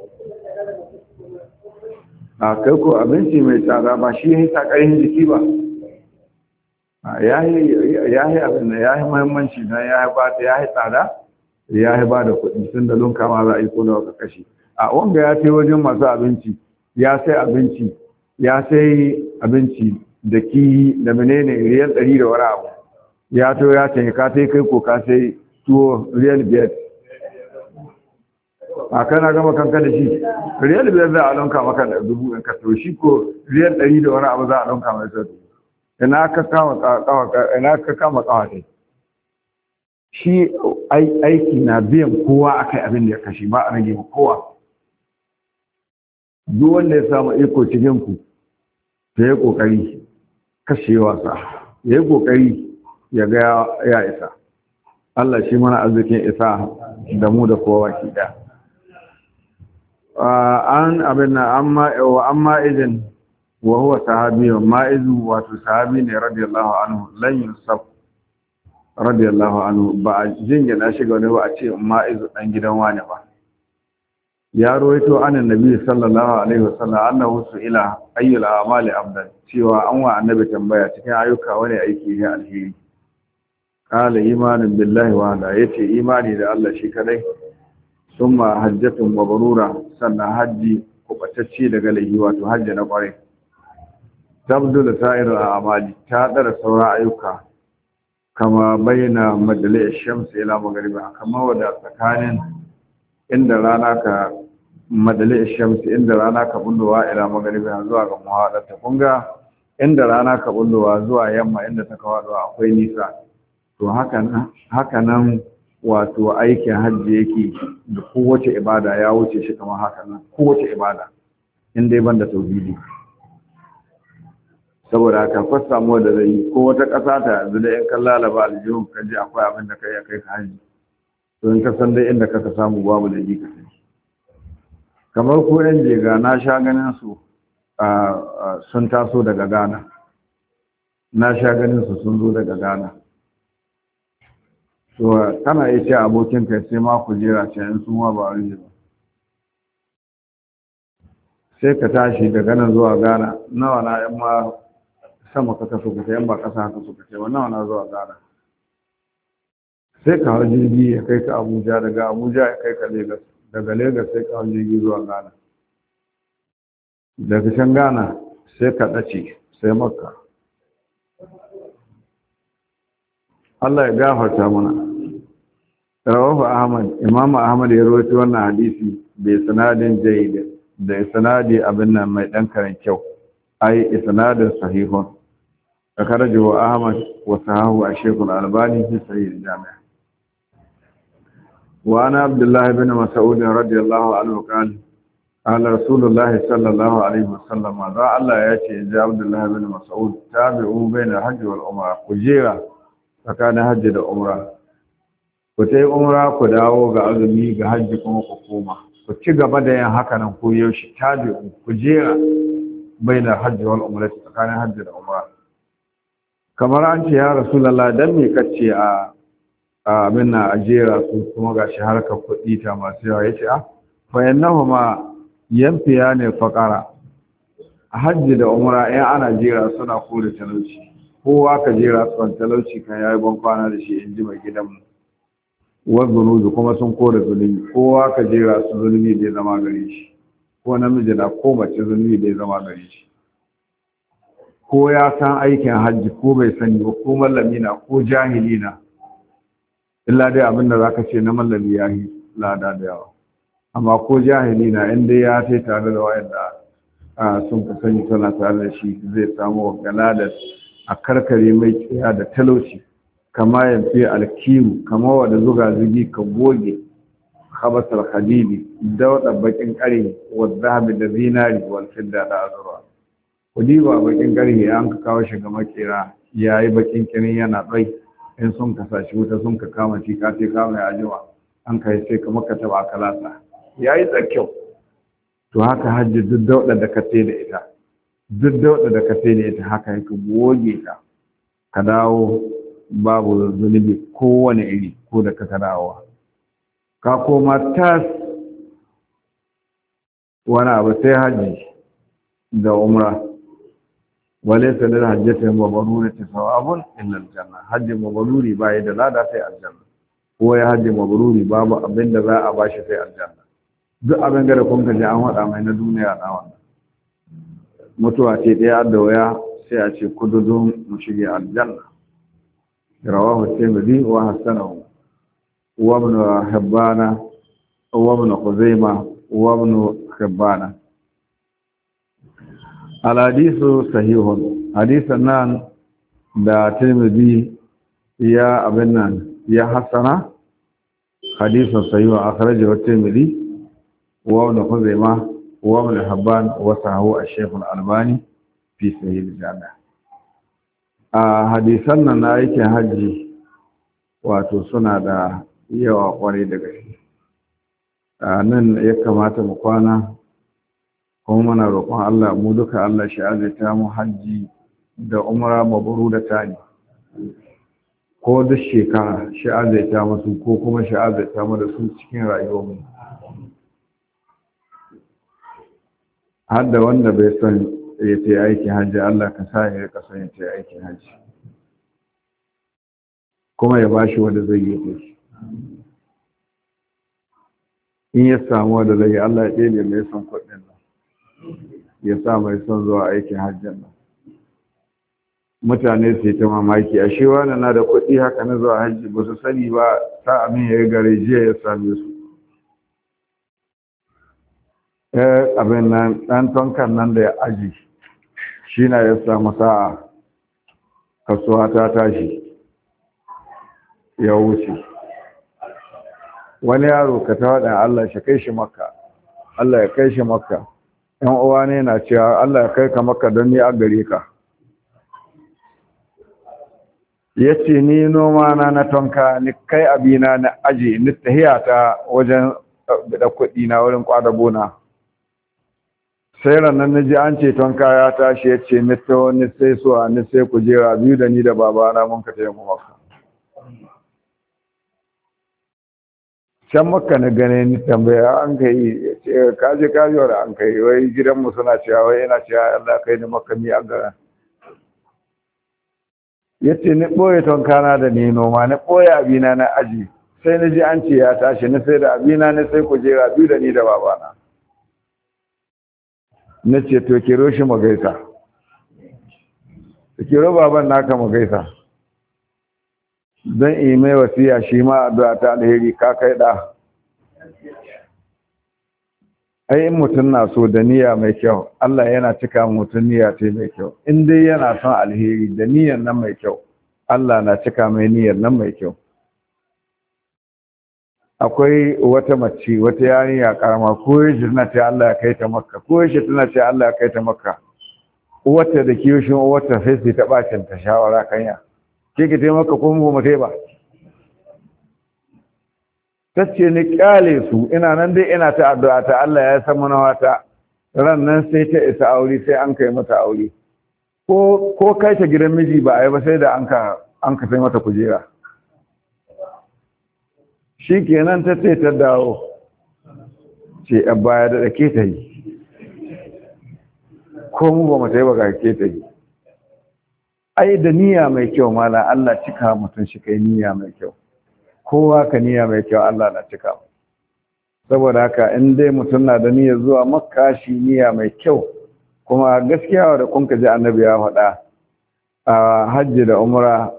a kai ko abinci mai tsada ba shi ya sa ƙarfin jiki ba ya yi abin da ya yi muhimmanci na ya yi tsada ya yi ba da kuɗi sun da lunka ma za a yi ko da waka kashi a wanga ya sai wajen masu abinci ya sai abinci da kihi da menene riyal 100 da wani abu ya to ya ce ka sai kai ko ka sai tuwo riyal 5 a kana gama kanka da shi riyal 5 za a lonka maka da 1000 in ka to shi ko riyal 100 da wani abu za a lonka mai sai ina ka kama kawa shi aiki na biyan kowa akai abin da ya kashi ba a rage kowa duk wanda ya samu iko cikin ku ta yi kokari kashewa sa ya yi kokari ya ga ya isa Allah shi mana arzikin isa da mu da kowa ki da an abin na amma idan wa huwa sahabi ma'izu wato sahabi ne radiyallahu anhu lan yusaf radiyallahu anhu ba jingina shi ga wani ba a ce ma'izu dan gidan wani ba ya rawaito anan nabi sallallahu alaihi wasallam annahu su'ila ayyul a'mali afdal cewa an wa annabi tambaya cikin ayyuka wani aiki ne alheri qala imanin billahi wa la yace imani da Allah shi kadai summa hajjatun mabrura sannan haji kubatacce daga laifi wato hajji na kwarai tabdu da sa'irul a'mali ta dara sauran ayyuka kama bayyana madalai shamsi ila magriba kama wada tsakanin inda rana ka madalai shamsi inda rana ka bullowa ila magriba zuwa ga muhadarta kunga inda rana ka bullowa zuwa yamma inda ta kawo akwai nisa to haka nan wato aikin hajji yake da kowace ibada ya wuce shi kamar haka nan kowace ibada in dai banda tauhidi saboda haka fa samu da zai ko wata ƙasa ta yanzu da in kan lalaba aljihun ka ji akwai abin da kai kai ka haji to in ka san dai inda ka samu babu da ji ka sani kamar ko yan jega na sha ganin su sun taso daga Ghana na sha ganin su sun zo daga Ghana to kana iya ce abokin kai sai ma ku jira ce in sun ma ba wani ba sai ka tashi daga nan zuwa Ghana nawa na yan ma sama ka kaso ka yan ba kasa haka suka ce wannan na zuwa Ghana sai ka hau jirgi ya kai ka Abuja daga Abuja ya kai ka Lagos daga Lagos sai ka hau jirgi zuwa Ghana daga can Ghana sai ka dace sai Makka Allah ya gafarta mana rawahu Ahmad Imam Ahmad ya rawaito wannan hadisi bai sanadin jayyid da sanadi abin nan mai dan karan kyau ai isnadin sahihun akarajahu Ahmad wa sahahu Shaykh Al-Albani fi Sahih Al-Jami' wa ana Abdullah ibn Mas'ud radiyallahu anhu qala qala Rasulullah sallallahu alaihi wasallam da Allah ya ce ya Abdullah ibn Mas'ud tabi'u baina hajji wal umra kujera tsakanin hajji da umra ku tai umra ku dawo ga azumi ga hajji kuma ku koma ku ci gaba da yin haka nan ko yaushe tabi'u ku jera bainar hajji wal umra tsakanin hajji da umra kamar an ce ya rasulullah dan me kace a minna a jera su kuma gashi harkar kuɗi ta masu yawa yace fa yanahuma yanfiya ne faqara hajji da umra in ana jera suna kore talauci kowa ka jera su talauci kan yayi ban kwana da shi in ji mai gidanmu wazunuzu kuma sun kore zulumi kowa ka jera su zulumi bai zama gare shi ko namiji na ko mace zulumi bai zama gare shi ko ya san aikin hajji ko bai sani ba ko mallami na ko jahili na illa dai abin da zaka ce na mallami ya yi lada da yawa amma ko jahili na in dai ya sai tare da wayanda sun ka sani suna tare da shi zai samu galadar a karkare mai kiya da talauci kama yanzu alkiru kama wanda zuga zugi ka goge khabasal hadidi dauda bakin ƙarhe wa zahabi da zinari wal fidda da azurwa ku diba bakin ƙarhe an ka kawo shi ga makera yayi bakin kirin yana tsai in sun ka sashi wuta sun ka kama shi ka sai kama ya ajima an kai sai kamar ka taba kalasa yayi tsakyau to haka hajji duk dauda da ka sai da ita duk dauda da ka sai da ita haka yake goge ka dawo babu zunubi kowane iri ko da ka dawowa ka koma tas wani abu sai hajji da umra wale sanar hajjata mabaruri ta sawabun illa aljanna hajji mabaruri bai da lada sai aljanna ko ya hajji mabaruri babu abin da za a bashi sai aljanna duk abin da kun ka ji an wada mai na duniya na wannan mutuwa ce ɗaya da waya sai a ce kududun mu shige aljanna rawahu tirmidhi wa hasanahu wa ibn hibbana wa ibn khuzaimah wa ibn hibbana al-hadithu sahihun hadisan nan da tirmidhi ya abin nan ya hasana hadithun sahihun akhrajahu tirmidhi wa ibn khuzaimah wa ibn hibban wa sahahu al-shaykh al-albani fi sahih al-jami' hadisan nan na yake haji wato suna da yawa kwarai da gaske nan ya kamata mu kwana kuma muna roƙon Allah mu duka Allah shi azaita mu haji da umra maburu da tani ko duk shekara shi azaita musu ko kuma shi azaita mu da su cikin rayuwar mu har da wanda bai son ya ce aikin hajji Allah ka sa ya rika son ya ce aikin hajji kuma ya bashi wanda zai yi shi in ya samu wanda zai yi Allah ya ɗebe mai son kuɗin nan ya sa mai son zuwa aikin hajjin nan mutane su yi ta mamaki a shi wani na da kuɗi haka na zuwa hajji ba su sani ba ta amin ya yi gare jiya ya same su abin nan ɗan tonkan nan da ya aji shi na ya samu sa'a kasuwa ta tashi ya wuce wani yaro ka ta waɗanda Allah shi kai shi makka Allah ya kai shi makka ‘yan uwa ne na cewa Allah ya kai ka makka don ni a gare ka ya ce ni noma na tonka ni kai abina na aji ni tahiya ta wajen da kuɗi na wurin ƙwadagona sai ranar na ji an ce tonka ya tashi ya ce ni ta wani sai suwa ni sai kujera biyu da ni da babana mun ka taimu makka can makka na gane ni tambaya an kai ya ce kaje wa an kai wai gidanmu suna cewa wai yana cewa Allah kai ni makka ni a gara ya ce ni ɓoye tonkana da ni noma ni ɓoye abina na aji sai na ji an ce ya tashi ni sai da abina ni sai kujera biyu da ni da babana na ce to kiro shi magaisa kiro baban naka magaisa don yi mai wasiya shi ma addu'a ta alheri ka kai da ai in mutum na so da niyya mai kyau Allah yana cika mutum niyya ta mai kyau in dai yana son alheri da niyyar nan mai kyau Allah na cika mai niyyar nan mai kyau akwai wata mace wata yarinya karama ko yaji tana ce Allah ya kai ta makka ko yaji tana ce Allah ya kai ta makka wata da kiyoshin wata sai ta bacin ta shawara kanya ke ki taimaka ko mu mutai ba tace ni kyale su ina nan dai ina ta addu'a ta Allah ya san mana wata ran nan sai ta isa aure sai an kai mata aure ko kai ta gidan miji ba ai ba sai da an ka sai mata kujera shikenan ta ce ta dawo ce abba ya da ke ta yi ko mu ba mu tai ba ga ke ta yi ai da niyya mai kyau mala Allah cika mutum shi kai niyya mai kyau kowa ka niyya mai kyau Allah na cika saboda haka in dai mutum na da niyyar zuwa makka shi niyya mai kyau kuma gaskiya da kun ka ji annabi ya faɗa a hajji da umra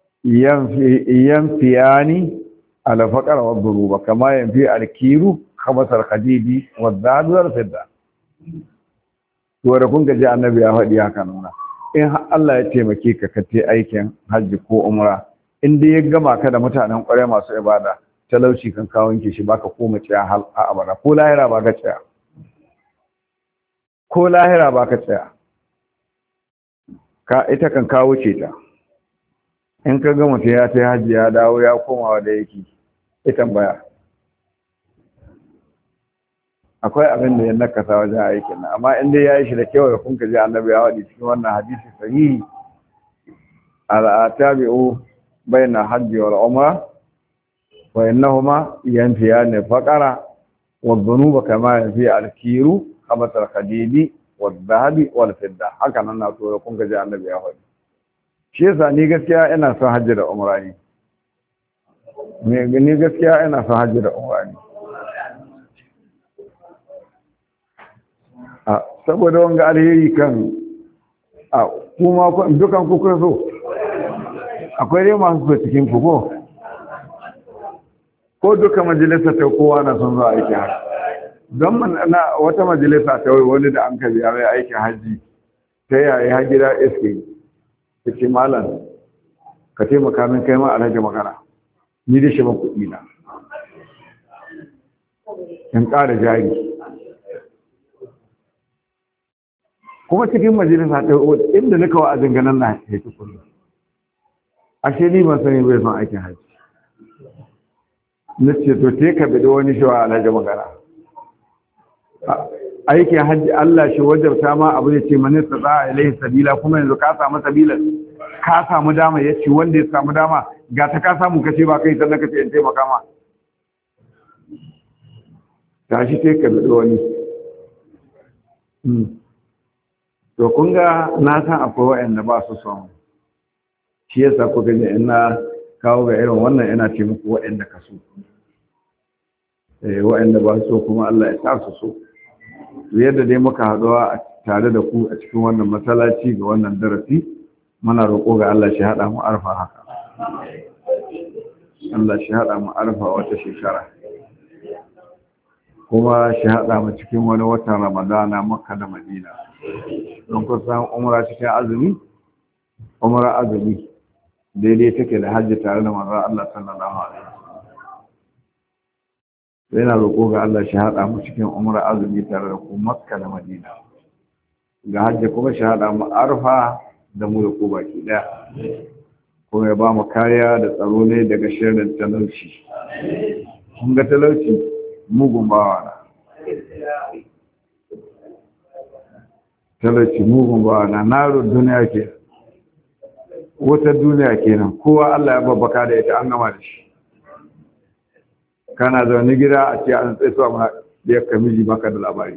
yanfiyani ala faqar wa duruba kama yanfi alkiru khabasar khadidi wa dadwar fidda to da kun ka ji annabi ya faɗi haka nuna in Allah ya taimake ka kace aikin hajji ko umra in dai ya gama ka da mutanen ƙware masu ibada talauci kan kawo wanke shi baka koma tsaya hal a abada ko lahira baka tsaya ko lahira baka tsaya ka ita kan kawo ce ta in ka ga mutum ya tai hajji ya dawo ya komawa da yake ita baya akwai abin da ya nakasa wajen aikin nan amma in dai ya yi shi da kyau da kun ka ji annabi ya waɗi cikin wannan hadisi sahihi al-tabi'u bayna hajji wal umra wa innahuma yanfiyani faqara wa dhunuba kama yanfi al-kiru khabat al-khadidi wal dhahabi wal fidda haka nan na so kun ka ji annabi ya waɗi shi yasa ni gaskiya ina son hajji da umra ne ni gaskiya ina son hajji da umra ne saboda wanga alheri kan kuma dukan kuka so akwai dai masu so cikin ku ko duka majalisa ta kowa na son zuwa aikin hajji don na wata majalisa ta wani da an kaji mai aikin hajji ta yaya ya gida iske ta ce malam ka taimaka min kai ma alhaji magana ni da shi ban kuɗi na in ƙara jari kuma cikin majalisa ta inda nika wa'azin ganin na haifi kullum ashe ni ban sani bai son aikin hajji na ce to te ka bidi wani shi wa alhaji magana aikin hajji Allah shi wajabta ma abu ya ce manista za a ilaihi sabila kuma yanzu ka samu sabila ka samu dama ya ce wanda ya samu dama ga ta ka samu kace ba kai sannan kace in taimaka ma tashi te ka bidi wani to kun ga na san akwai waɗanda ba su son shi yasa ku gani ina kawo ga irin wannan ina ce muku waɗanda ka so waɗanda ba su so kuma Allah ya sa su so yadda dai muka haɗuwa tare da ku a cikin wannan masallaci ga wannan darasi muna roƙo ga Allah shi haɗa mu arfa haka Allah shi haɗa mu arfa wata shekara kuma shi haɗa mu cikin wani watan Ramadana Makka da Madina don kusan umra cikin azumi umra azumi daidai take da hajji tare da manzon Allah sallallahu alaihi wasallam yana roƙo ga Allah shi haɗa mu cikin umra azumi tare da ku Makka da Madina ga hajji kuma shi haɗa mu arfa da mu da ku baki daya kuma ya ba mu kariya da tsaro ne daga sharrin talauci kun ga talauci mugun bawa na talauci mugun bawa na naro duniya ke wata duniya kenan kowa Allah ya babbaka da ita an gama da shi kana zaune gida a ce an tsaye ma da ya kamiji baka da labari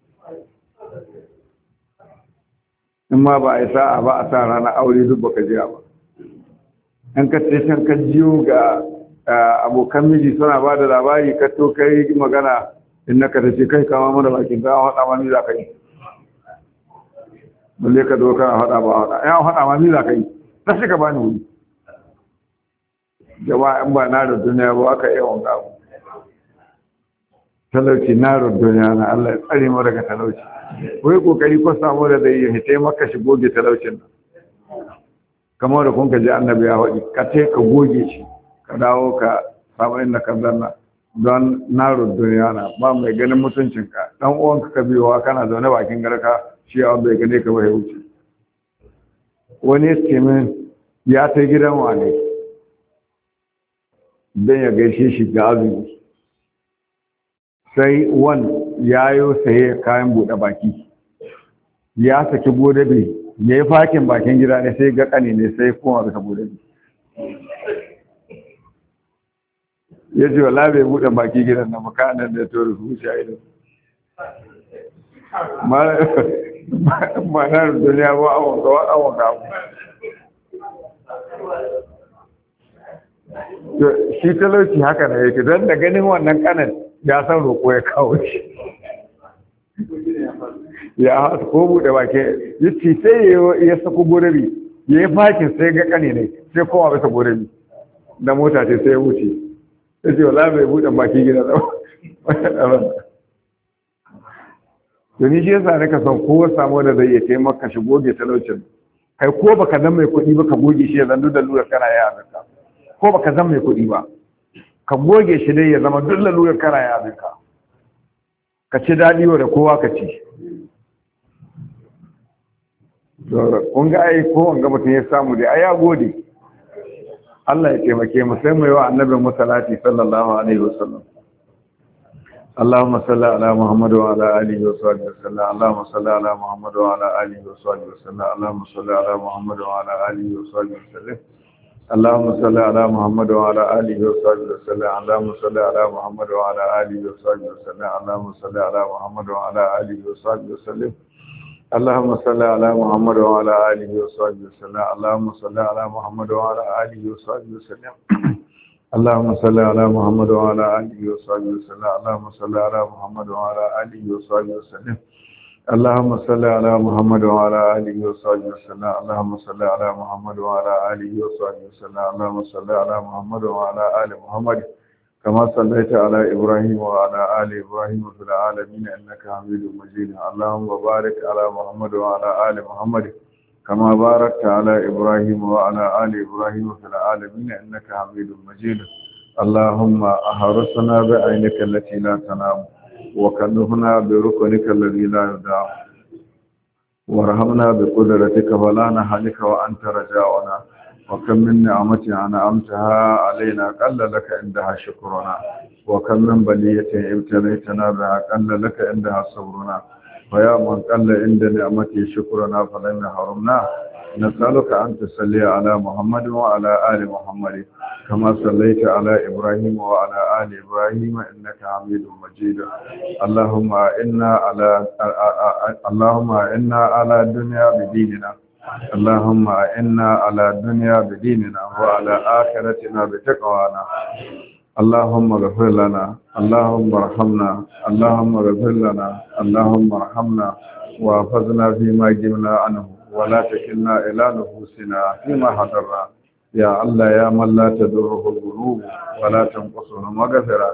in ma ba a yi sa'a ba a sa ranar aure duk baka jiya ba in ka ce can ka jiyo ga abokan miji suna ba da labari ka to kai magana in na ka ta ce kai kama mana bakin ka haɗa ma ni za ka yi balle ka zo kana haɗa ba haɗa ya haɗa ma ni za ka yi ta shi ka bani wuri jama'a in ba na da duniya ba aka yawan gabu talauci na da duniya na Allah ya tsare mu daga talauci wai kokari ko samu da zai yi taimaka shi goge talaucin nan kamar da kun ka ji annabi ya faɗi ka ce ka goge shi ka dawo ka samu inda ka zanna don narin duniya na ba mai ganin mutuncinka dan uwanka ka biyowa kana zaune bakin garka shi ya bai gane ka bai wuce wani skimin ya ta gidan wane don ya gaishe shi ga azumi sai ya yi saye kayan buɗe baki ya saki godabe ya yi fakin bakin gida ne sai ga ƙani ne sai kuma bisa godabe ya ce wala bai buɗe baki gidan na makanan da ya tori su wuce a ido ma'anar duniya ba awon gamu shi talauci haka na yake don da ganin wannan kanan ya san roƙo ya kawo shi ya hasa ko buɗe baki ya ce sai ya sako godabi ya yi fakin sai ga ƙane ne sai kowa bisa godabi da mota ce sai ya wuce ya ce wala bai buɗe baki gida da to ni shi yasa naka son kowa samu da zai iya taimaka shi goge talaucin kai ko baka zan mai kuɗi ba ka goge shi ya zandu da lura kana ya abinka ko baka zan mai kuɗi ba ka goge shi dai ya zama duk lalurar kana ya abinka ka ci daɗi wa da kowa ka ci kun ga ai ko wanga mutum ya samu dai ai ya gode Allah ya taimake mu sai mu yi wa annabin musallati sallallahu alaihi wasallam اللهم صل على محمد وعلى اله وصحبه وسلم اللهم صل على محمد وعلى اله وصحبه وسلم اللهم صل على محمد وعلى اله وصحبه وسلم اللهم صل على محمد وعلى اله وصحبه وسلم اللهم صل على محمد وعلى اله وصحبه وسلم اللهم صل على محمد وعلى اله وصحبه وسلم اللهم صل على محمد وعلى اله وصحبه وسلم اللهم صل على محمد وعلى اله وصحبه وسلم اللهم صل على محمد وعلى اله وصحبه وسلم اللهم صل على محمد وعلى اله وصحبه وسلم اللهم صل على محمد وعلى اله وصحبه وسلم اللهم صل على محمد وعلى اله وصحبه وسلم اللهم صل على محمد وعلى ال محمد كما صليت على ابراهيم وعلى ال ابراهيم في العالمين انك حميد مجيد اللهم بارك على محمد وعلى ال محمد كما باركت على إبراهيم وعلى آل إبراهيم في العالمين إنك حميد مجيد اللهم أحرسنا بعينك التي لا تنام وكلفنا بركنك الذي لا يدام وارحمنا بقدرتك فلا نهلك وأنت رجاؤنا وكم من نعمة أنعمتها علينا قل لك عندها شكرنا وكم من بلية ابتليتنا بها قل لك عندها صبرنا ويا من قل عند نعمتي شكرنا فلن يحرمنا نسألك أن تصلي على محمد وعلى آل محمد كما صليت على إبراهيم وعلى آل إبراهيم إنك حميد مجيد اللهم إنا على الدنيا بديننا اللهم إنا على الدنيا بديننا وعلى آخرتنا بتقوانا اللهم اغفر لنا اللهم ارحمنا اللهم اغفر لنا اللهم ارحمنا واحفظنا فيما جبنا عنه ولا تكلنا إلى نفوسنا فيما حضرنا يا الله يا من لا تضره الذنوب ولا تنقصه المغفرة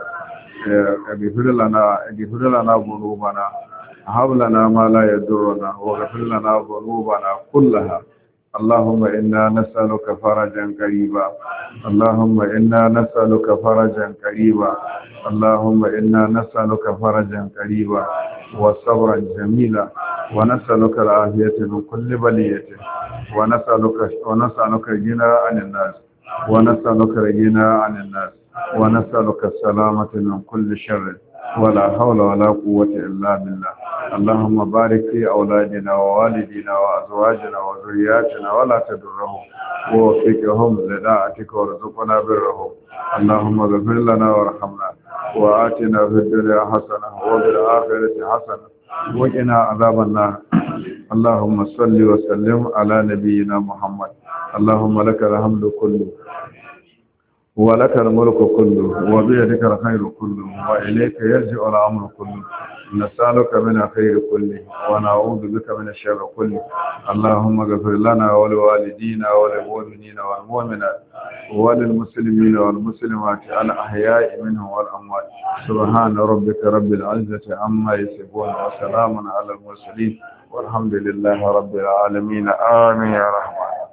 اغفر لنا ذنوبنا هب لنا ما لا يضرنا واغفر لنا ذنوبنا كلها اللهم إنا نسألك فرجا قريبا اللهم إنا نسألك فرجا قريبا اللهم إنا نسألك فرجا قريبا وصبرا جميلا ونسألك العافية من كل بلية ونسألك الغنى عن الناس ونسألك الغنى عن الناس ونسألك السلامة من كل شر ولا حول ولا قوة إلا بالله اللهم بارك في أولادنا ووالدنا وأزواجنا وذرياتنا ولا تدرهم ووفقهم لطاعتك وارزقنا برهم اللهم اغفر لنا وارحمنا وآتنا في الدنيا حسنة وفي الآخرة حسنة وقنا عذاب النار اللهم صل وسلم على نبينا محمد اللهم لك الحمد كله ولك الملك كله وبيدك الخير كله وإليك يرجع الأمر كله نسألك من الخير كله ونعوذ بك من الشر كله اللهم اغفر لنا ولوالدينا وللمؤمنين والمؤمنات وللمسلمين والمسلمات الأحياء منهم والأموات سبحان ربك رب العزة عما يصفون وسلام على المرسلين والحمد لله رب العالمين آمين يا رحمن